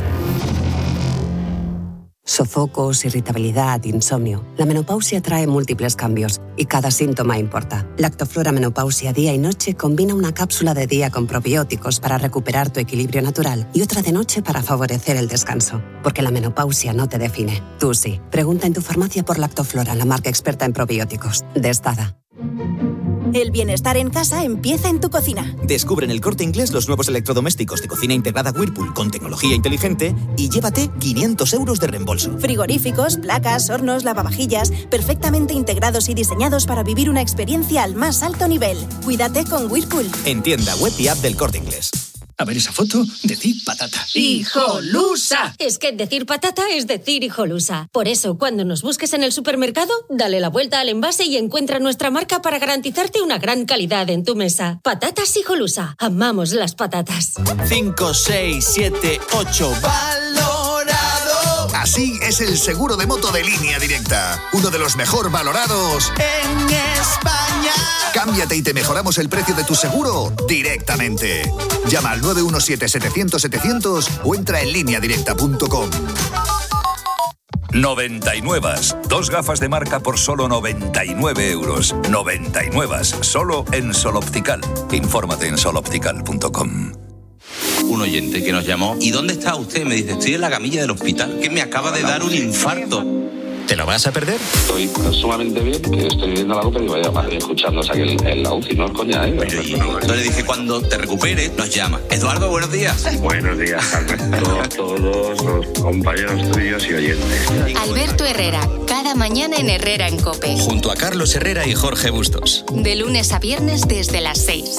Sofocos, irritabilidad, insomnio. La menopausia trae múltiples cambios y cada síntoma importa. Lactoflora Menopausia Día y Noche combina una cápsula de día con probióticos para recuperar tu equilibrio natural y otra de noche para favorecer el descanso. Porque la menopausia no te define. Tú sí. Pregunta en tu farmacia por Lactoflora, la marca experta en probióticos. De Estada. El bienestar en casa empieza en tu cocina. Descubre en El Corte Inglés los nuevos electrodomésticos de cocina integrada Whirlpool con tecnología inteligente y llévate quinientos euros de reembolso. Frigoríficos, placas, hornos, lavavajillas, perfectamente integrados y diseñados para vivir una experiencia al más alto nivel. Cuídate con Whirlpool. En tienda web y app del Corte Inglés. A ver esa foto, decir patata. ¡Hijolusa! Es que decir patata es decir hijolusa. Por eso, cuando nos busques en el supermercado, dale la vuelta al envase y encuentra nuestra marca para garantizarte una gran calidad en tu mesa. Patatas Hijolusa. Amamos las patatas. cinco, seis, siete, ocho. ¡Valorado! Así es el seguro de moto de Línea Directa. Uno de los mejor valorados en España. Cámbiate y te mejoramos el precio de tu seguro directamente. Llama al nueve uno siete, setecientos, setecientos o entra en línea directa punto com. noventa y nueve. Dos gafas de marca por solo noventa y nueve euros. noventa y nueve. Solo en Sol Optical. Infórmate en sol optical punto com. Un oyente que nos llamó. ¿Y dónde está usted? Me dice, estoy en la camilla del hospital, que me acaba de dar un infarto. ¿Te lo vas a perder? Estoy sumamente bien, que estoy viendo la ópera y vaya más escuchándose aquí en, en la U C I, no es coña, ¿eh? Pero, y, entonces le dije, cuando te recuperes, nos llama. Eduardo, buenos días. Buenos días, Alberto, a todos los compañeros tuyos y oyentes. Alberto Herrera, cada mañana en Herrera en COPE. Junto a Carlos Herrera y Jorge Bustos. De lunes a viernes desde las seis.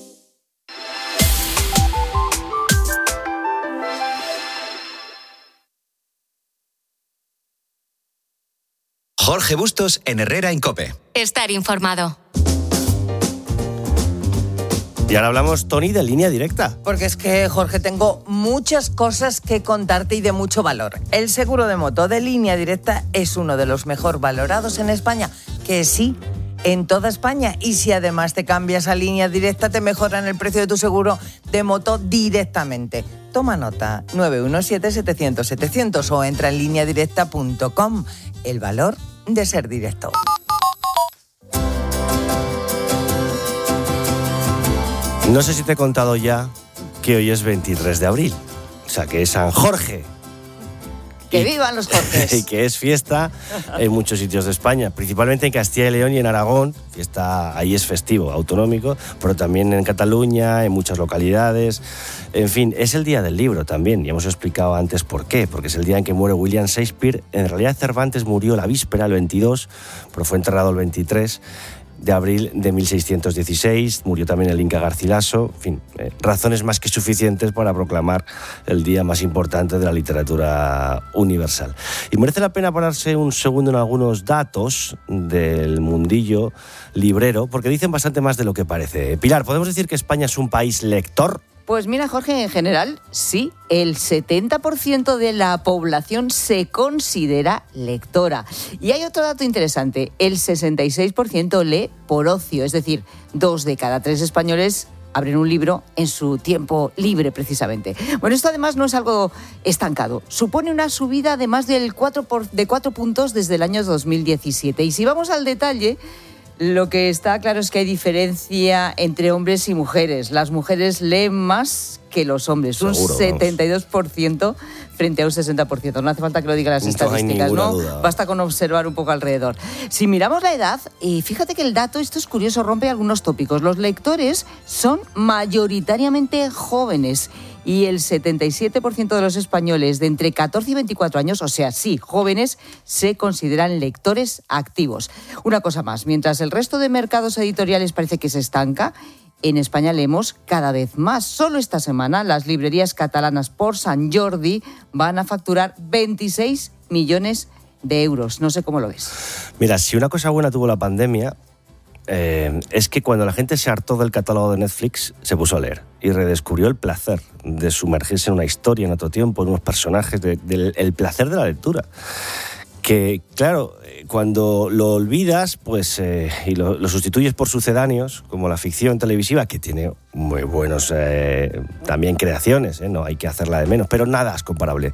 Jorge Bustos en Herrera en COPE. Estar informado. Y ahora hablamos, Tony, de Línea Directa. Porque es que, Jorge, tengo muchas cosas que contarte y de mucho valor. El seguro de moto de Línea Directa es uno de los mejor valorados en España, que sí, en toda España. Y si además te cambias a Línea Directa, te mejoran el precio de tu seguro de moto directamente. Toma nota, nueve uno siete, setecientos, setecientos o entra en línea directa punto com. El valor de ser directo. No sé si te he contado ya que hoy es veintitrés de abril, o sea que es San Jorge. ¡Que vivan los Jorges! Y que es fiesta en muchos sitios de España, principalmente en Castilla y León y en Aragón. Fiesta, ahí es festivo, autonómico, pero también en Cataluña, en muchas localidades. En fin, es el día del libro también, y hemos explicado antes por qué, porque es el día en que muere William Shakespeare. En realidad Cervantes murió la víspera, el veintidós, pero fue enterrado el veintitrés de abril de mil seiscientos dieciséis, murió también el Inca Garcilaso, en fin, eh, razones más que suficientes para proclamar el día más importante de la literatura universal. Y merece la pena pararse un segundo en algunos datos del mundillo librero, porque dicen bastante más de lo que parece. Pilar, ¿podemos decir que España es un país lector? Pues mira, Jorge, en general, sí. El setenta por ciento de la población se considera lectora. Y hay otro dato interesante. El sesenta y seis por ciento lee por ocio. Es decir, dos de cada tres españoles abren un libro en su tiempo libre, precisamente. Bueno, esto además no es algo estancado. Supone una subida de más del cuatro por, de cuatro puntos desde el año dos mil diecisiete. Y si vamos al detalle, lo que está claro es que hay diferencia entre hombres y mujeres. Las mujeres leen más que los hombres, Seguro, un setenta y dos por ciento frente a un sesenta por ciento. No hace falta que lo digan las no estadísticas, ¿no? Duda. Basta con observar un poco alrededor. Si miramos la edad, y fíjate que el dato, esto es curioso, rompe algunos tópicos. Los lectores son mayoritariamente jóvenes y el setenta y siete por ciento de los españoles de entre catorce y veinticuatro años, o sea, sí, jóvenes, se consideran lectores activos. Una cosa más, mientras el resto de mercados editoriales parece que se estanca, en España leemos cada vez más. Solo esta semana las librerías catalanas por Sant Jordi van a facturar veintiséis millones de euros. No sé cómo lo ves. Mira, si una cosa buena tuvo la pandemia, eh, es que cuando la gente se hartó del catálogo de Netflix, se puso a leer y redescubrió el placer de sumergirse en una historia, en otro tiempo, en unos personajes, de, de, el placer de la lectura. Que, claro, cuando lo olvidas pues eh, y lo, lo sustituyes por sucedáneos, como la ficción televisiva, que tiene muy buenos eh, también creaciones, ¿eh? No hay que hacerla de menos, pero nada es comparable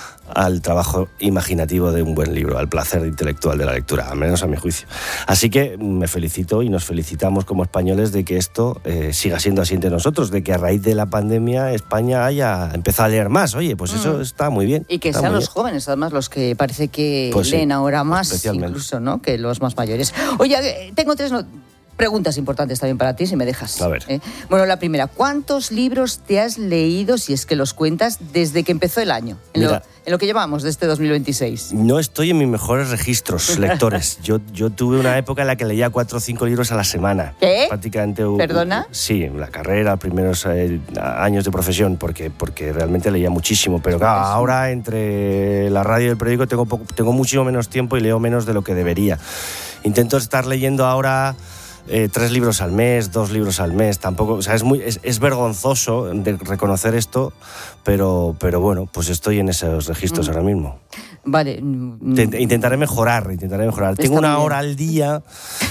al trabajo imaginativo de un buen libro, al placer intelectual de la lectura, al menos a mi juicio. Así que me felicito y nos felicitamos como españoles de que esto eh, siga siendo así entre nosotros, de que a raíz de la pandemia España haya empezado a leer más. Oye, pues eso mm. está muy bien. Y que sean los bien. jóvenes, además, los que parece que pues leen sí, ahora más, incluso, ¿no?, que los más mayores. Oye, tengo tres... No... preguntas importantes también para ti, si me dejas. A ver. ¿Eh? Bueno, la primera, ¿cuántos libros te has leído, si es que los cuentas, desde que empezó el año? En, Mira, lo, en lo que llevamos de este dos mil veintiséis. No estoy en mis mejores registros lectores. yo, yo tuve una época en la que leía cuatro o cinco libros a la semana. ¿Qué? Prácticamente. ¿Perdona? Sí, la carrera, primeros eh, años de profesión, porque, porque realmente leía muchísimo. Pero claro, ahora entre la radio y el periódico tengo, poco, tengo muchísimo menos tiempo y leo menos de lo que debería. Intento estar leyendo ahora... Eh, tres libros al mes, dos libros al mes, tampoco, o sea, es muy, es, es vergonzoso de reconocer esto, pero, pero bueno, pues estoy en esos registros mm. ahora mismo. Vale. Intent, intentaré mejorar, intentaré mejorar. Está Tengo una bien. hora al día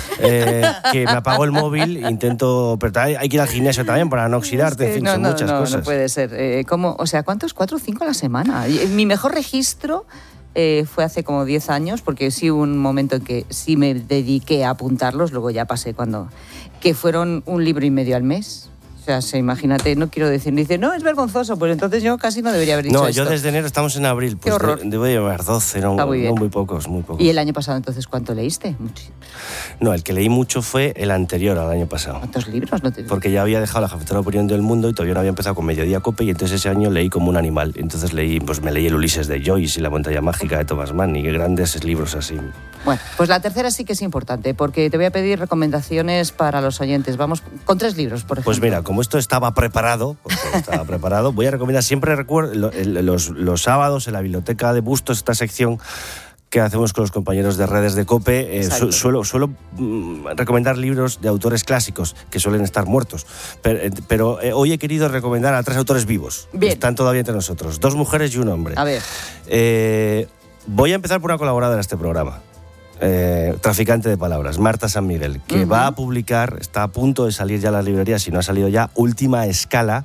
eh, que me apago el móvil, intento, pero hay, hay que ir al gimnasio también para no oxidarte, es que, en fin, no, son no, muchas no, cosas. No puede ser. Eh, ¿cómo? O sea, ¿cuántos? ¿Cuatro o cinco a la semana? Mi mejor registro Eh, fue hace como diez años, porque sí hubo un momento en que sí me dediqué a apuntarlos, luego ya pasé cuando... que fueron un libro y medio al mes. O sea, se, imagínate, no quiero decir, dice, no, es vergonzoso, pues entonces yo casi no debería haber dicho no, esto. No, yo desde enero, estamos en abril, pues de, debo llevar doce, no, no muy pocos, muy pocos. ¿Y el año pasado entonces cuánto leíste? Muchísimo. No, el que leí mucho fue el anterior al año pasado. ¿Cuántos libros? No te... Porque ya había dejado la Cafetera Opinión del Mundo y todavía no había empezado con Mediodía Cope, y entonces ese año leí como un animal. Entonces leí, pues me leí el Ulises de Joyce y La Montaña Mágica de Thomas Mann y grandes libros así. Bueno, pues la tercera sí que es importante, porque te voy a pedir recomendaciones para los oyentes. Vamos con tres libros, por ejemplo. Pues mira, como esto estaba preparado, preparado, porque estaba preparado, voy a recomendar siempre, recuerdo, los, los sábados en la Biblioteca de Bustos, esta sección que hacemos con los compañeros de redes de COPE, eh, su, suelo, suelo mm, recomendar libros de autores clásicos que suelen estar muertos, pero, pero eh, hoy he querido recomendar a tres autores vivos. Bien. Que están todavía entre nosotros, dos mujeres y un hombre. A ver. Eh, voy a empezar por una colaboradora de este programa. eh, traficante de palabras, Marta San Miguel, que uh-huh. va a publicar, está a punto de salir ya a las librerías, si no ha salido ya, Última Escala,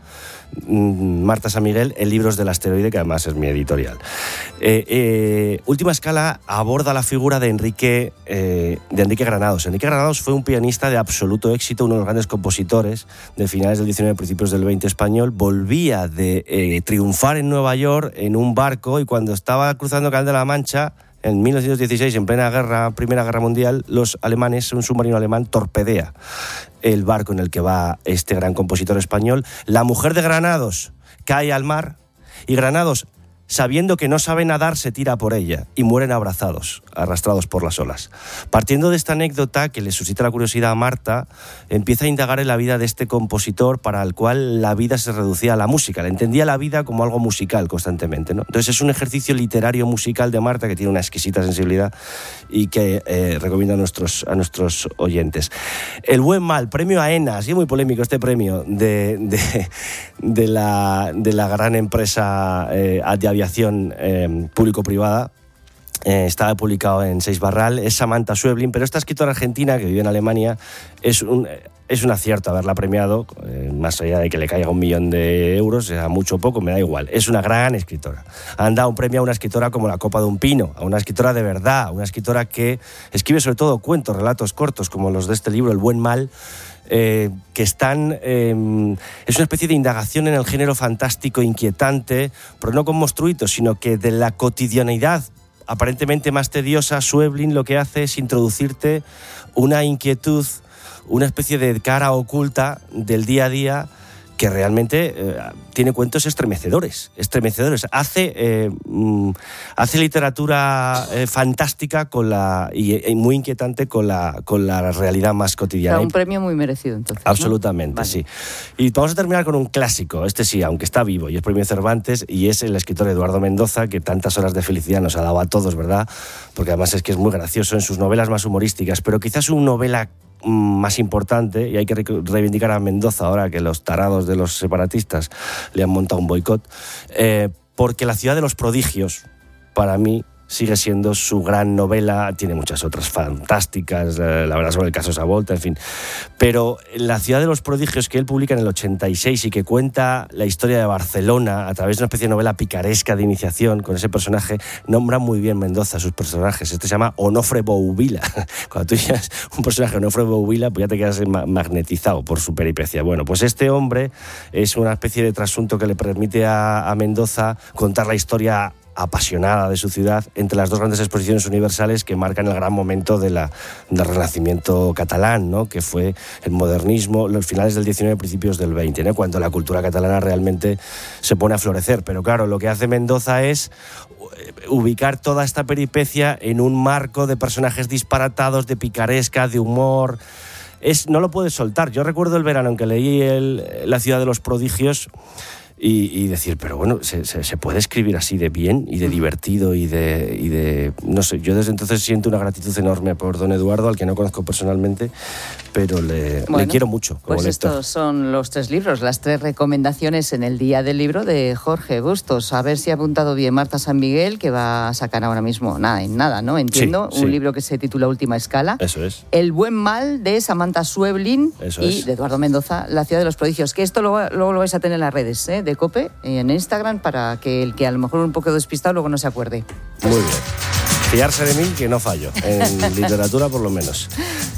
Marta San Miguel, en Libros del Asteroide, que además es mi editorial. Eh, eh, Última Escala aborda la figura de Enrique, eh, de Enrique Granados. Enrique Granados fue un pianista de absoluto éxito, uno de los grandes compositores de finales del diecinueve, principios del veinte español. Volvía de eh, triunfar en Nueva York en un barco, y cuando estaba cruzando el Canal de la Mancha, en mil novecientos dieciséis, en plena guerra, Primera Guerra Mundial, los alemanes, un submarino alemán torpedea el barco en el que va este gran compositor español. La mujer de Granados cae al mar y Granados, sabiendo que no sabe nadar, se tira por ella y mueren abrazados, arrastrados por las olas. Partiendo de esta anécdota, que le suscita la curiosidad a Marta, empieza a indagar en la vida de este compositor para el cual la vida se reducía a la música. Le entendía la vida como algo musical constantemente, ¿no? Entonces es un ejercicio literario musical de Marta que tiene una exquisita sensibilidad y que eh, recomiendo a nuestros, a nuestros oyentes. El Buen Mal, premio AENA, sí, muy polémico este premio de, de, de, la, de la gran empresa eh, de aviación eh, público-privada. Eh, está publicado en Seis Barral, es Samantha Schweblin, pero esta escritora argentina que vive en Alemania es un, es un acierto haberla premiado, eh, más allá de que le caiga un millón de euros, sea mucho o poco, me da igual. Es una gran escritora. Han dado un premio a una escritora como la Copa de un Pino, a una escritora de verdad, una escritora que escribe sobre todo cuentos, relatos cortos, como los de este libro, El Buen Mal, Eh, que están... Eh, es una especie de indagación en el género fantástico inquietante, pero no con monstruitos, sino que de la cotidianidad aparentemente más tediosa. Schweblin lo que hace es introducirte una inquietud, una especie de cara oculta del día a día, que realmente eh, tiene cuentos estremecedores, estremecedores. Hace, eh, mm, hace literatura eh, fantástica con la, y, y muy inquietante con la, con la realidad más cotidiana. O sea, un premio muy merecido, entonces, ¿no? Absolutamente, vale. Sí. Y vamos a terminar con un clásico, este sí, aunque está vivo, y es premio Cervantes, y es el escritor Eduardo Mendoza, que tantas horas de felicidad nos ha dado a todos, ¿verdad? Porque además es que es muy gracioso en sus novelas más humorísticas, pero quizás su novela más importante, y hay que reivindicar a Mendoza ahora que los tarados de los separatistas le han montado un boicot, eh, porque La ciudad de los prodigios, para mí, sigue siendo su gran novela. Tiene muchas otras fantásticas, eh, la verdad, sobre el caso Savolta, en fin. Pero La ciudad de los prodigios, que él publica en el ochenta y seis y que cuenta la historia de Barcelona a través de una especie de novela picaresca de iniciación con ese personaje, nombra muy bien Mendoza sus personajes. Este se llama Onofre Bouvila. Cuando tú dices un personaje Onofre Bouvila, pues ya te quedas magnetizado por su peripecia. Bueno, pues este hombre es una especie de trasunto que le permite a, a Mendoza contar la historia apasionada de su ciudad entre las dos grandes exposiciones universales que marcan el gran momento de la, del Renacimiento catalán, ¿no? Que fue el modernismo, los finales del diecinueve, principios del veinte, ¿no? Cuando la cultura catalana realmente se pone a florecer. Pero claro, lo que hace Mendoza es ubicar toda esta peripecia en un marco de personajes disparatados, de picaresca, de humor. Es, no lo puedes soltar. Yo recuerdo el verano en que leí el, La ciudad de los prodigios, Y, y decir, pero bueno, se, se, se puede escribir así de bien y de divertido y de, y de... No sé, yo desde entonces siento una gratitud enorme por don Eduardo, al que no conozco personalmente, pero le, bueno, le quiero mucho como pues lector. Estos son los tres libros, las tres recomendaciones en el Día del Libro de Jorge Bustos. A ver si ha apuntado bien Marta San Miguel, que va a sacar ahora mismo nada, en nada, ¿no? Entiendo, sí, un sí. libro que se titula Última Escala. Eso es. El Buen Mal, de Samantha Schweblin. Eso y es. de Eduardo Mendoza, La ciudad de los prodigios. Que esto luego, luego lo vais a tener en las redes, ¿eh? De COPE, en Instagram, para que el que a lo mejor un poco despistado luego no se acuerde. Muy bien. Fiarse de mí, que no fallo, en literatura por lo menos.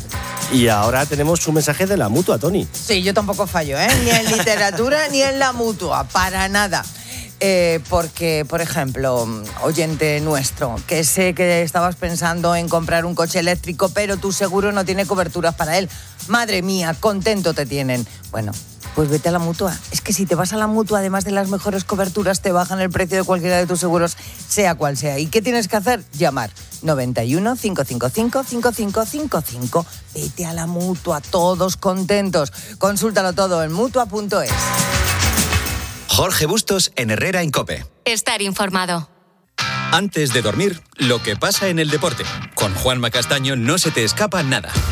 Y ahora tenemos un mensaje de la Mutua, Toni. Sí, yo tampoco fallo, ¿eh? Ni en literatura ni en la Mutua, para nada. Eh, porque, por ejemplo, oyente nuestro, que sé que estabas pensando en comprar un coche eléctrico, pero tu seguro no tiene coberturas para él. Madre mía, contento te tienen. Bueno, pues vete a la Mutua. Es que si te vas a la Mutua, además de las mejores coberturas, te bajan el precio de cualquiera de tus seguros, sea cual sea. ¿Y qué tienes que hacer? Llamar noventa y uno, cinco cinco cinco, cinco cinco cinco cinco. Vete a la Mutua, todos contentos. Consúltalo todo en mutua punto es. Jorge Bustos en Herrera en COPE. Estar informado. Antes de dormir, lo que pasa en el deporte. Con Juanma Castaño no se te escapa nada.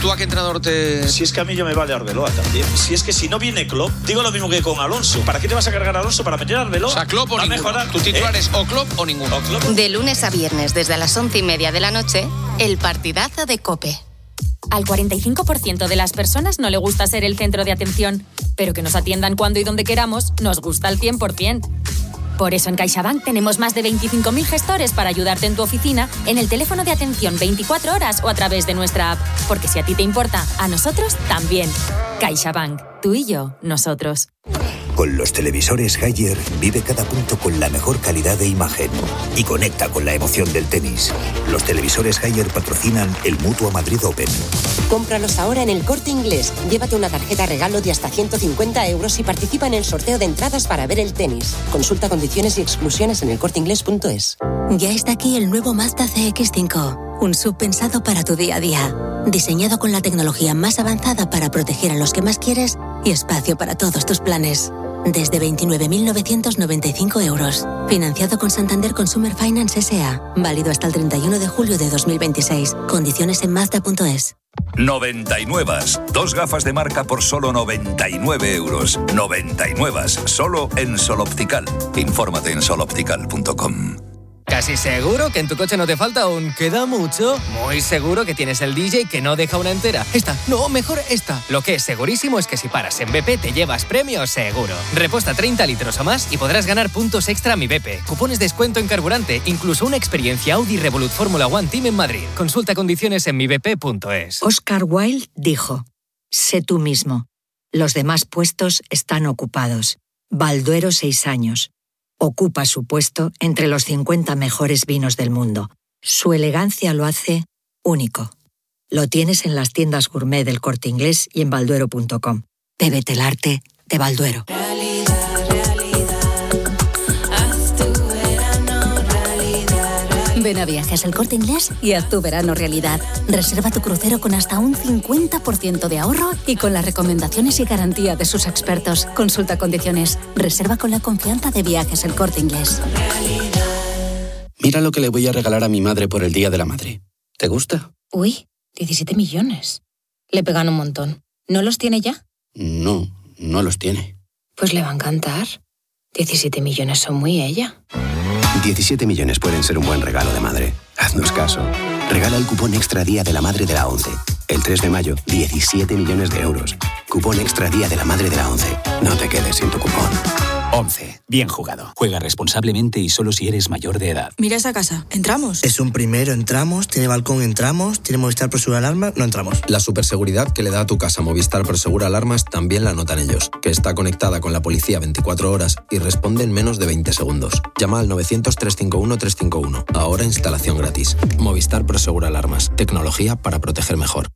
¿Tú a qué entrenador te...? Si es que a mí yo me vale Arbeloa también. Si es que si no viene Klopp, digo lo mismo que con Alonso. ¿Para qué te vas a cargar a Alonso? ¿Para meter a Arbeloa? O sea, Klopp o ninguno. Mejorar. Tu titular ¿Eh? es o Klopp o ninguno. O Klopp. De lunes a viernes, desde las once y media de la noche, el partidazo de COPE. Al cuarenta y cinco por ciento de las personas no le gusta ser el centro de atención, pero que nos atiendan cuando y donde queramos nos gusta al cien por ciento. Por eso en CaixaBank tenemos más de veinticinco mil gestores para ayudarte en tu oficina, en el teléfono de atención veinticuatro horas o a través de nuestra app. Porque si a ti te importa, a nosotros también. CaixaBank. Tú y yo, nosotros. Con los televisores Haier vive cada punto con la mejor calidad de imagen y conecta con la emoción del tenis. Los televisores Haier patrocinan el Mutua Madrid Open. Cómpralos ahora en El Corte Inglés. Llévate una tarjeta regalo de hasta ciento cincuenta euros y participa en el sorteo de entradas para ver el tenis. Consulta condiciones y exclusiones en el corte inglés punto es. Ya está aquí el nuevo Mazda C X cinco. Un sub pensado para tu día a día. Diseñado con la tecnología más avanzada para proteger a los que más quieres y espacio para todos tus planes. Desde veintinueve mil novecientos noventa y cinco euros. Financiado con Santander Consumer Finance S A. Válido hasta el treinta y uno de julio de dos mil veintiséis. Condiciones en Mazda punto es. noventa y nueve. Dos gafas de marca por solo noventa y nueve euros. noventa y nueve. Solo en Sol Optical. Infórmate en sol optical punto com. ¿Casi seguro que en tu coche no te falta un queda mucho? Muy seguro que tienes el D J que no deja una entera. Esta, no, mejor esta. Lo que es segurísimo es que si paras en B P te llevas premio seguro. Repuesta treinta litros o más y podrás ganar puntos extra a Mi B P. Cupones de descuento en carburante, incluso una experiencia Audi Revolut Fórmula One Team en Madrid. Consulta condiciones en mi b p punto es. Oscar Wilde dijo: sé tú mismo. Los demás puestos están ocupados. Balduero seis años. Ocupa su puesto entre los cincuenta mejores vinos del mundo. Su elegancia lo hace único. Lo tienes en las tiendas gourmet del Corte Inglés y en balduero punto com. Bébete el arte de Balduero. Ven a Viajes El Corte Inglés y haz tu verano realidad. Reserva tu crucero con hasta un cincuenta por ciento de ahorro y con las recomendaciones y garantía de sus expertos. Consulta condiciones. Reserva con la confianza de Viajes El Corte Inglés. Mira lo que le voy a regalar a mi madre por el Día de la Madre. ¿Te gusta? Uy, diecisiete millones. Le pegan un montón. ¿No los tiene ya? No, no los tiene. Pues le va a encantar. diecisiete millones son muy ella. diecisiete millones pueden ser un buen regalo de madre. Haznos caso. Regala el cupón Extra Día de la Madre de la ONCE. El tres de mayo, diecisiete millones de euros. Cupón Extra Día de la Madre de la ONCE. No te quedes sin tu cupón. ONCE. Bien jugado. Juega responsablemente y solo si eres mayor de edad. Mira esa casa. ¿Entramos? Es un primero, entramos. Tiene balcón, entramos. Tiene Movistar Prosegur Alarmas, no entramos. La superseguridad que le da a tu casa Movistar Prosegur Alarmas también la notan ellos. Que está conectada con la policía veinticuatro horas y responde en menos de veinte segundos. Llama al novecientos, trescientos cincuenta y uno, trescientos cincuenta y uno. Ahora instalación gratis. Movistar Prosegur Alarmas. Tecnología para proteger mejor.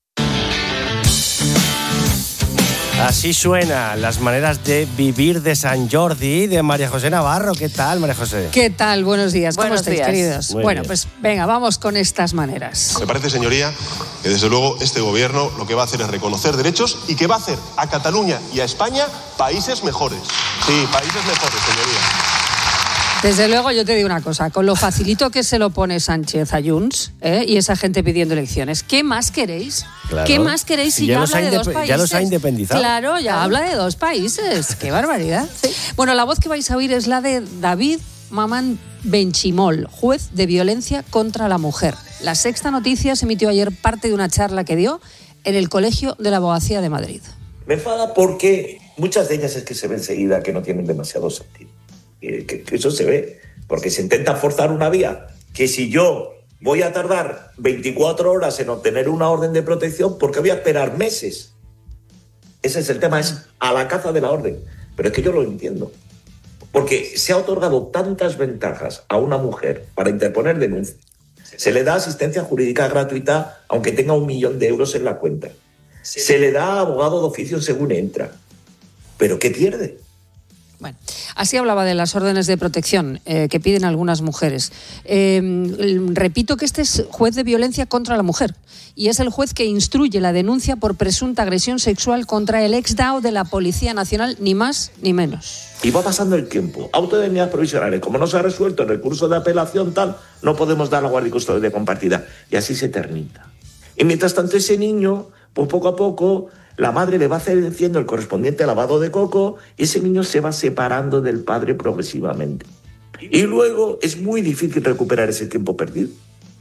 Así suenan las maneras de vivir de San Jordi de María José Navarro. ¿Qué tal, María José? ¿Qué tal? Buenos días. ¿Cómo Buenos estáis, días. queridos? Muy bueno, bien. pues venga, vamos con estas maneras. Me parece, señoría, que desde luego este gobierno lo que va a hacer es reconocer derechos y que va a hacer a Cataluña y a España países mejores. Sí, países mejores, señoría. Desde luego, yo te digo una cosa, con lo facilito que se lo pone Sánchez a Junts, ¿eh? y esa gente pidiendo elecciones, ¿qué más queréis? Claro. ¿Qué más queréis si Ya ya, los habla ha de dos indep- países? ya los ha independizado. Claro, ya habla de dos países. ¡Qué barbaridad! Bueno, la voz que vais a oír es la de David Maman Benchimol, juez de violencia contra la mujer. La Sexta Noticias emitió ayer parte de una charla que dio en el Colegio de la Abogacía de Madrid. Me enfada porque muchas de ellas es que se ve enseguida que no tienen demasiado sentido. Que, que, que eso se ve, porque se intenta forzar una vía, que si yo voy a tardar veinticuatro horas en obtener una orden de protección, ¿por qué voy a esperar meses? Ese es el tema, es a la caza de la orden. Pero es que yo lo entiendo. Porque se ha otorgado tantas ventajas a una mujer para interponer denuncia. Se le da asistencia jurídica gratuita, aunque tenga un millón de euros en la cuenta. Se le da abogado de oficio según entra. ¿Pero qué pierde? Bueno, así hablaba de las órdenes de protección eh, que piden algunas mujeres. Eh, repito que este es juez de violencia contra la mujer y es el juez que instruye la denuncia por presunta agresión sexual contra el ex D A O de la Policía Nacional, ni más ni menos. Y va pasando el tiempo. Autonomías provisionales. Como no se ha resuelto el recurso de apelación tal, no podemos dar la guardia y custodia compartida. Y así se termina. Y mientras tanto ese niño pues poco a poco la madre le va haciendo el correspondiente lavado de coco y ese niño se va separando del padre progresivamente. Y luego es muy difícil recuperar ese tiempo perdido.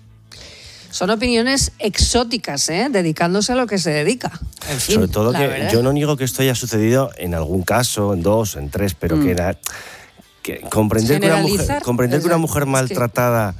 Son opiniones exóticas, ¿eh? Dedicándose a lo que se dedica. En fin, sobre todo que verdad. yo no niego que esto haya sucedido en algún caso, en dos, en tres, pero mm. que, la, que comprender, que una mujer, comprender que una mujer maltratada...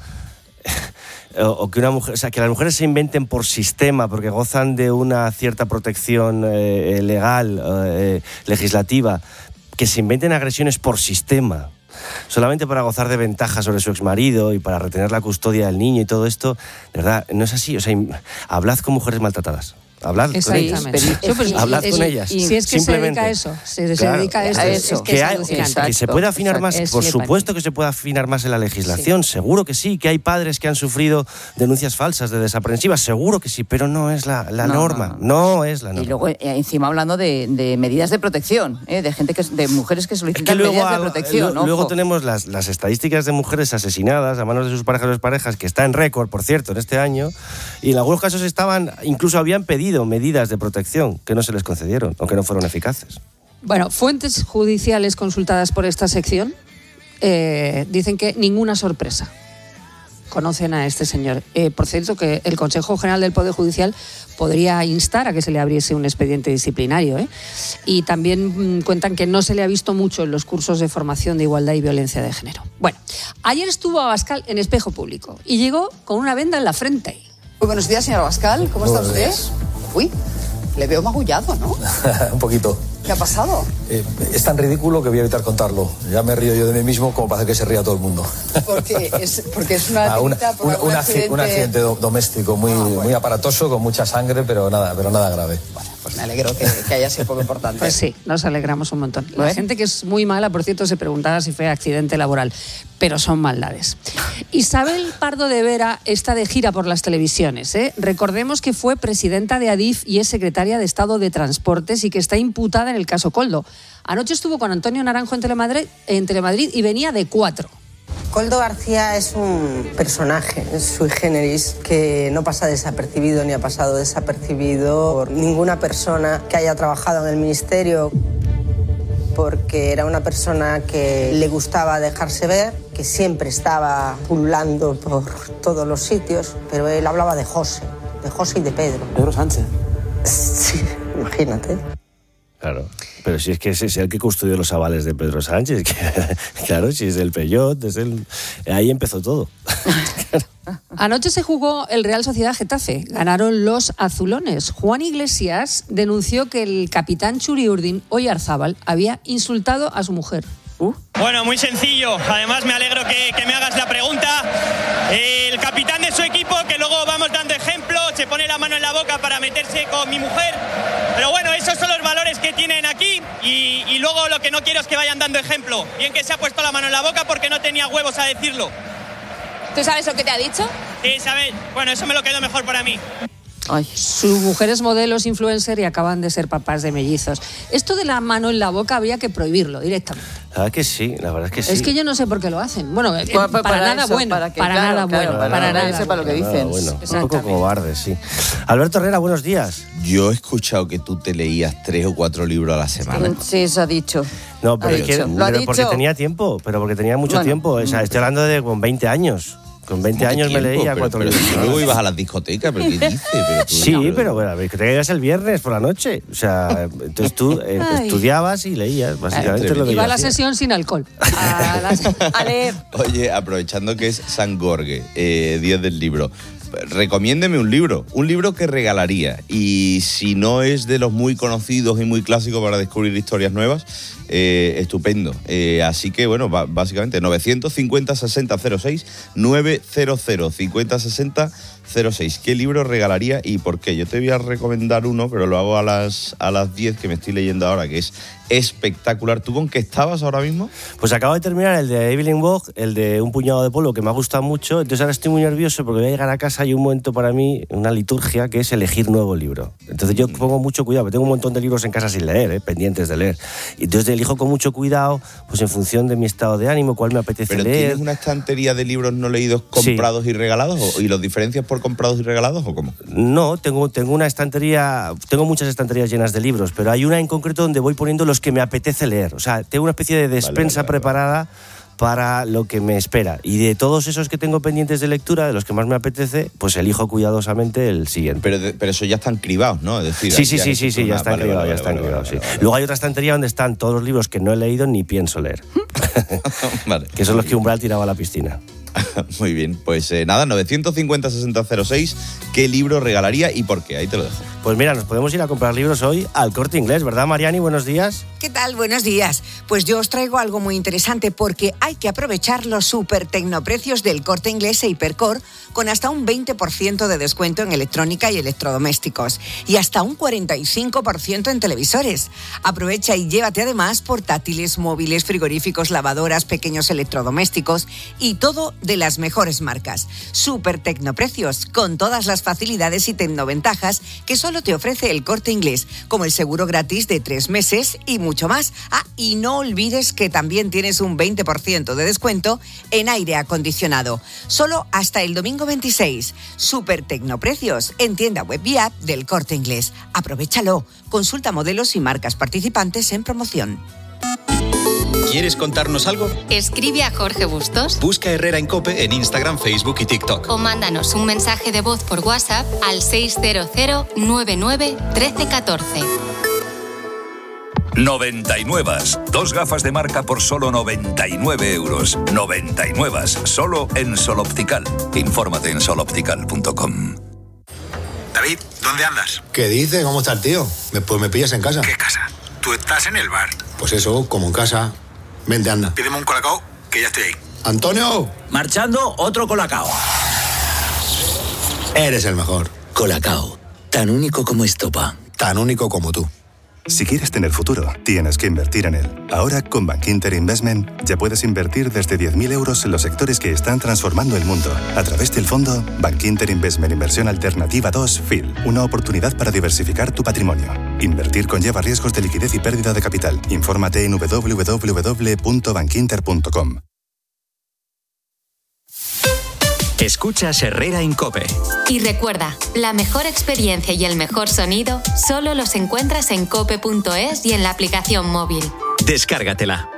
Que... o que una mujer, o sea, que las mujeres se inventen por sistema porque gozan de una cierta protección eh, legal, eh, legislativa, que se inventen agresiones por sistema solamente para gozar de ventajas sobre su exmarido y para retener la custodia del niño y todo esto, de verdad, no es así. O sea, hablad con mujeres maltratadas. Hablad con ellas. Hablad con ellas. Si es que se dedica a eso, se, claro, se dedica a eso, es, es que, que, es hay, que se puede afinar exacto, más, por supuesto que se puede afinar más en la legislación, sí. Seguro que sí, que hay padres que han sufrido denuncias falsas de desaprensivas, seguro que sí, pero no es la, la no, norma, no. no es la norma. Y luego, encima hablando de, de medidas de protección, ¿eh? de gente que, de mujeres que solicitan es que luego, medidas de protección. Luego, luego tenemos las, las estadísticas de mujeres asesinadas a manos de sus parejas o exparejas, que está en récord, por cierto, en este año, y en algunos casos estaban, incluso habían pedido medidas de protección protección que no se les concedieron, aunque no fueron eficaces. Bueno, fuentes judiciales consultadas por esta sección eh, dicen que ninguna sorpresa. Conocen a este señor. Eh, por cierto, que el Consejo General del Poder Judicial podría instar a que se le abriese un expediente disciplinario. ¿eh? Y también mmm, cuentan que no se le ha visto mucho en los cursos de formación de igualdad y violencia de género. Bueno, ayer estuvo Abascal en Espejo Público y llegó con una venda en la frente. Muy buenos días, señor Abascal. ¿Cómo está usted? Uy. Le veo magullado, ¿no? Un poquito. ¿Qué ha pasado? Eh, es tan ridículo que voy a evitar contarlo. Ya me río yo de mí mismo como para hacer que se ría todo el mundo. Porque es, porque es una, ah, una, por una un, accidente... un accidente doméstico muy, ah, bueno. muy aparatoso, con mucha sangre, pero nada, pero nada grave. Bueno, pues me alegro que, que haya sido poco importante. Pues sí, nos alegramos un montón. La gente que es muy mala, por cierto, se preguntaba si fue accidente laboral, pero son maldades. Isabel Pardo de Vera está de gira por las televisiones. ¿eh? Recordemos que fue presidenta de Adif y es secretaria de Estado de Transportes y que está imputada en el caso Koldo. Anoche estuvo con Antonio Naranjo en Telemadrid, en Telemadrid y venía de cuatro. Koldo García es un personaje, es sui generis, que no pasa desapercibido ni ha pasado desapercibido por ninguna persona que haya trabajado en el ministerio, porque era una persona que le gustaba dejarse ver, que siempre estaba pululando por todos los sitios, pero él hablaba de José, de José y de Pedro. Pedro Sánchez. Sí, imagínate. Claro, pero si es que ese es el que custodió los avales de Pedro Sánchez, que, claro, si es el Peyot, es el... ahí empezó todo. Anoche se jugó el Real Sociedad Getafe, ganaron los azulones. Juan Iglesias denunció que el capitán Txuri Urdin, Oyarzábal, había insultado a su mujer. Uh. Bueno, muy sencillo. Además, me alegro que, que me hagas la pregunta. El capitán de su equipo, que luego vamos dando ejemplo, se pone la mano en la boca para meterse con mi mujer. Pero bueno, esos son los valores que tienen aquí y, y luego lo que no quiero es que vayan dando ejemplo. Bien que se ha puesto la mano en la boca porque no tenía huevos a decirlo. ¿Tú sabes lo que te ha dicho? Sí, sabes. Bueno, eso me lo quedo mejor para mí. Ay. Su mujer es modelo, es influencer y acaban de ser papás de mellizos. Esto de la mano en la boca había que prohibirlo directamente. La verdad que sí, la verdad es que sí. Es que yo no sé por qué lo hacen. Bueno, eh, para, para, para nada eso, bueno. Para, que, para claro, nada claro, bueno. Para, para para nada sepa lo que dicen. Bueno, un poco cobarde, sí. Alberto Herrera, buenos días. Yo he escuchado que tú te leías tres o cuatro libros a la semana. Sí, eso ha dicho. No, pero, ha que, dicho. pero porque tenía tiempo, pero porque tenía mucho bueno, tiempo. O sea, estoy hablando de con veinte años. Con veinte años tiempo, me leía pero, cuatro pero libros. Si luego ibas a las discotecas, ¿pero qué dices? Pero tú, sí, no, pero bueno, que te llegas el viernes por la noche. O sea, entonces tú eh, estudiabas y leías, básicamente. Lo Iba a la sesión sin alcohol. A la... a leer. Oye, aprovechando que es San Gorge, eh, día del libro, recomiéndeme un libro, un libro que regalaría. Y si no es de los muy conocidos y muy clásicos para descubrir historias nuevas, eh, estupendo. Eh, así que, bueno, b- básicamente, novecientos cincuenta sesenta cero seis, novecientos cincuenta sesenta cero seis. ¿Qué libro regalaría y por qué? Yo te voy a recomendar uno, pero lo hago a las, a las diez, que me estoy leyendo ahora, que es espectacular. ¿Tú con qué estabas ahora mismo? Pues acabo de terminar el de Evelyn Waugh, el de Un puñado de polvo, que me ha gustado mucho. Entonces ahora estoy muy nervioso porque voy a llegar a casa y un momento para mí, una liturgia, que es elegir nuevo libro. Entonces yo pongo mucho cuidado, porque tengo un montón de libros en casa sin leer, ¿eh? pendientes de leer. Y entonces elijo con mucho cuidado, pues en función de mi estado de ánimo, cuál me apetece ¿Pero leer. tienes una estantería de libros no leídos comprados Sí. y regalados? ¿O, ¿Y los diferencias por comprados y regalados o cómo? No, tengo, tengo una estantería, tengo muchas estanterías llenas de libros, pero hay una en concreto donde voy poniendo los que me apetece leer. O sea, tengo una especie de despensa vale, vale, preparada vale. para lo que me espera. Y de todos esos que tengo pendientes de lectura, de los que más me apetece, pues elijo cuidadosamente el siguiente. Pero, de, pero eso ya están cribados, ¿no? Es decir, sí, sí, sí, sí, sí, ya están vale, cribados, vale, ya están vale, cribados, vale, sí. vale, vale. Luego hay otra estantería donde están todos los libros que no he leído ni pienso leer. Vale. Que son los que Umbral tiraba a la piscina. Muy bien, pues eh, nada, novecientos cincuenta, sesenta cero seis, ¿qué libro regalaría y por qué? Ahí te lo dejo. Pues mira, nos podemos ir a comprar libros hoy al Corte Inglés, ¿verdad, Mariani? Buenos días. ¿Qué tal? Buenos días. Pues yo os traigo algo muy interesante porque hay que aprovechar los super tecnoprecios del Corte Inglés e Hipercor con hasta un veinte por ciento de descuento en electrónica y electrodomésticos y hasta un cuarenta y cinco por ciento en televisores. Aprovecha y llévate además portátiles, móviles, frigoríficos, lavadoras, pequeños electrodomésticos y todo de las mejores marcas. Super tecnoprecios con todas las facilidades y tecnoventajas que solo te ofrece el Corte Inglés, como el seguro gratis de tres meses y mucho más. Ah, y no olvides que también tienes un veinte por ciento de descuento en aire acondicionado. Solo hasta el domingo veintiséis. Super tecnoprecios en tienda web y app del Corte Inglés. Aprovéchalo. Consulta modelos y marcas participantes en promoción. ¿Quieres contarnos algo? Escribe a Jorge Bustos. Busca Herrera en COPE en Instagram, Facebook y TikTok. O mándanos un mensaje de voz por WhatsApp al seis cero cero nueve nueve uno tres uno cuatro. noventa y nueve. Dos gafas de marca por solo noventa y nueve euros. noventa y nueve. Solo en Sol Optical. Infórmate en sol optical punto com. David, ¿dónde andas? ¿Qué dices? ¿Cómo está el tío? Pues me pillas en casa. ¿Qué casa? Tú estás en el bar. Pues eso, como en casa. Vente, anda. Pídeme un colacao, que ya estoy ahí. ¡Antonio! Marchando, otro colacao. Eres el mejor. Colacao. Tan único como estopa. Tan único como tú. Si quieres tener futuro, tienes que invertir en él. Ahora, con Bankinter Investment, ya puedes invertir desde diez mil euros en los sectores que están transformando el mundo. A través del fondo Bankinter Investment Inversión Alternativa dos F I L. Una oportunidad para diversificar tu patrimonio. Invertir conlleva riesgos de liquidez y pérdida de capital. Infórmate en doble u doble u doble u punto bankinter punto com. Escuchas Herrera en COPE. Y recuerda, la mejor experiencia y el mejor sonido solo los encuentras en cope punto es y en la aplicación móvil. Descárgatela.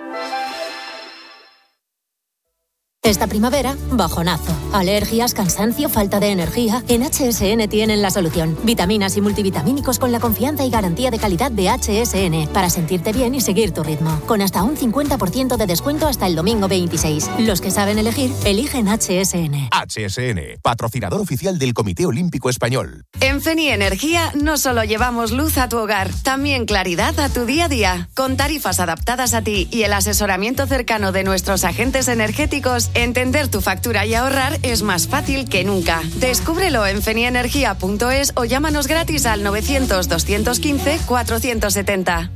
Esta primavera, bajonazo. Alergias, cansancio, falta de energía. En H S N tienen la solución. Vitaminas y multivitamínicos con la confianza y garantía de calidad de H S N. Para sentirte bien y seguir tu ritmo. Con hasta un cincuenta por ciento de descuento hasta el domingo veintiséis. Los que saben elegir, eligen H S N. H S N, patrocinador oficial del Comité Olímpico Español. En Feni Energía no solo llevamos luz a tu hogar, también claridad a tu día a día. Con tarifas adaptadas a ti y el asesoramiento cercano de nuestros agentes energéticos, entender tu factura y ahorrar es más fácil que nunca. Descúbrelo en fenienergia punto es o llámanos gratis al novecientos, doscientos quince, cuatrocientos setenta.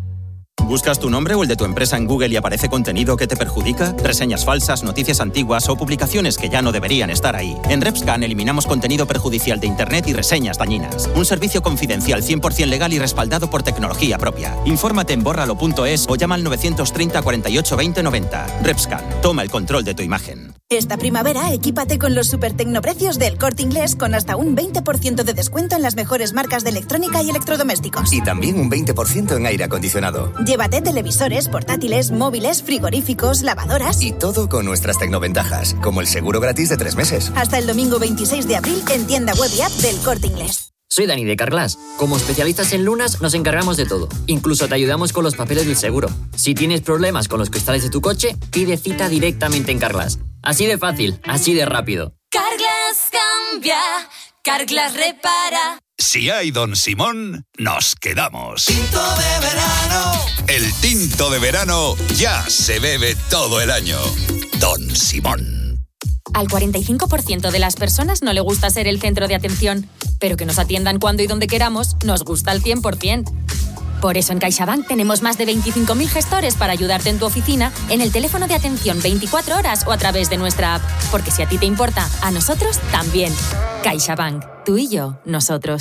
¿Buscas tu nombre o el de tu empresa en Google y aparece contenido que te perjudica? Reseñas falsas, noticias antiguas o publicaciones que ya no deberían estar ahí. En RepScan eliminamos contenido perjudicial de Internet y reseñas dañinas. Un servicio confidencial cien por ciento legal y respaldado por tecnología propia. Infórmate en bórralo punto es o llama al novecientos treinta, cuarenta y ocho, veinte, noventa. RepScan, toma el control de tu imagen. Esta primavera, equípate con los super tecnoprecios del Corte Inglés con hasta un veinte por ciento de descuento en las mejores marcas de electrónica y electrodomésticos. Y también un veinte por ciento en aire acondicionado. Llévate televisores, portátiles, móviles, frigoríficos, lavadoras. Y todo con nuestras tecnoventajas, como el seguro gratis de tres meses. Hasta el domingo veintiséis de abril en tienda web y app del Corte Inglés. Soy Dani de Carglass. Como especialistas en lunas nos encargamos de todo. Incluso te ayudamos con los papeles del seguro. Si tienes problemas con los cristales de tu coche, pide cita directamente en Carglass. Así de fácil, así de rápido. Carglass cambia, Carglass repara. Si hay Don Simón, nos quedamos. Tinto de verano. El tinto de verano ya se bebe todo el año. Don Simón. Al cuarenta y cinco por ciento de las personas no le gusta ser el centro de atención, pero que nos atiendan cuando y donde queramos nos gusta al cien por ciento. Por eso en CaixaBank tenemos más de veinticinco mil gestores para ayudarte en tu oficina, en el teléfono de atención veinticuatro horas o a través de nuestra app. Porque si a ti te importa, a nosotros también. CaixaBank. Tú y yo, nosotros.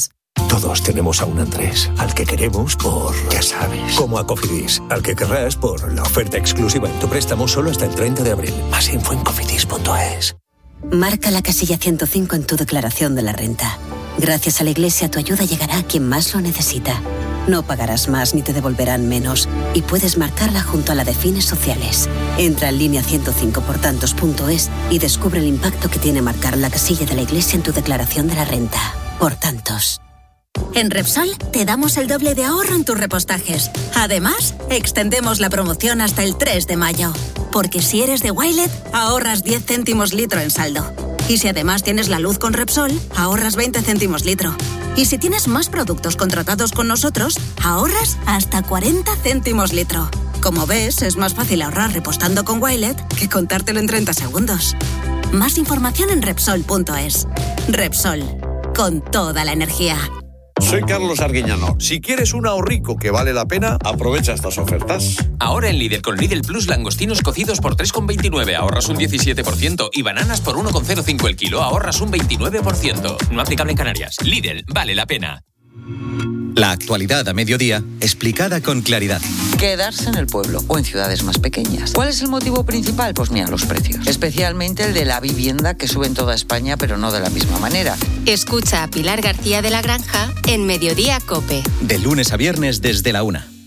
Todos tenemos a un Andrés, al que queremos por, ya sabes, como a Cofidis, al que querrás por la oferta exclusiva en tu préstamo solo hasta el treinta de abril. Más info en cofidis punto es. Marca la casilla ciento cinco en tu declaración de la renta. Gracias a la Iglesia, tu ayuda llegará a quien más lo necesita. No pagarás más ni te devolverán menos. Y puedes marcarla junto a la de fines sociales. Entra en línea ciento cinco por tantos punto es y descubre el impacto que tiene marcar la casilla de la Iglesia en tu declaración de la renta. Por tantos. En Repsol te damos el doble de ahorro en tus repostajes. Además, extendemos la promoción hasta el tres de mayo. Porque si eres de Wilet, ahorras diez céntimos litro en saldo. Y si además tienes la luz con Repsol, ahorras veinte céntimos litro. Y si tienes más productos contratados con nosotros, ahorras hasta cuarenta céntimos litro. Como ves, es más fácil ahorrar repostando con Wilet que contártelo en treinta segundos. Más información en Repsol punto es. Repsol, con toda la energía. Soy Carlos Arguiñano. Si quieres un ahorrico que vale la pena, aprovecha estas ofertas. Ahora en Lidl con Lidl Plus langostinos cocidos por tres con veintinueve ahorras un diecisiete por ciento y bananas por uno con cero cinco el kilo ahorras un veintinueve por ciento. No aplicable en Canarias. Lidl, vale la pena. La actualidad a mediodía, explicada con claridad. Quedarse en el pueblo o en ciudades más pequeñas. ¿Cuál es el motivo principal? Pues mira, los precios. Especialmente el de la vivienda, que sube en toda España, pero no de la misma manera. Escucha a Pilar García de la Granja en Mediodía COPE. De lunes a viernes desde la una.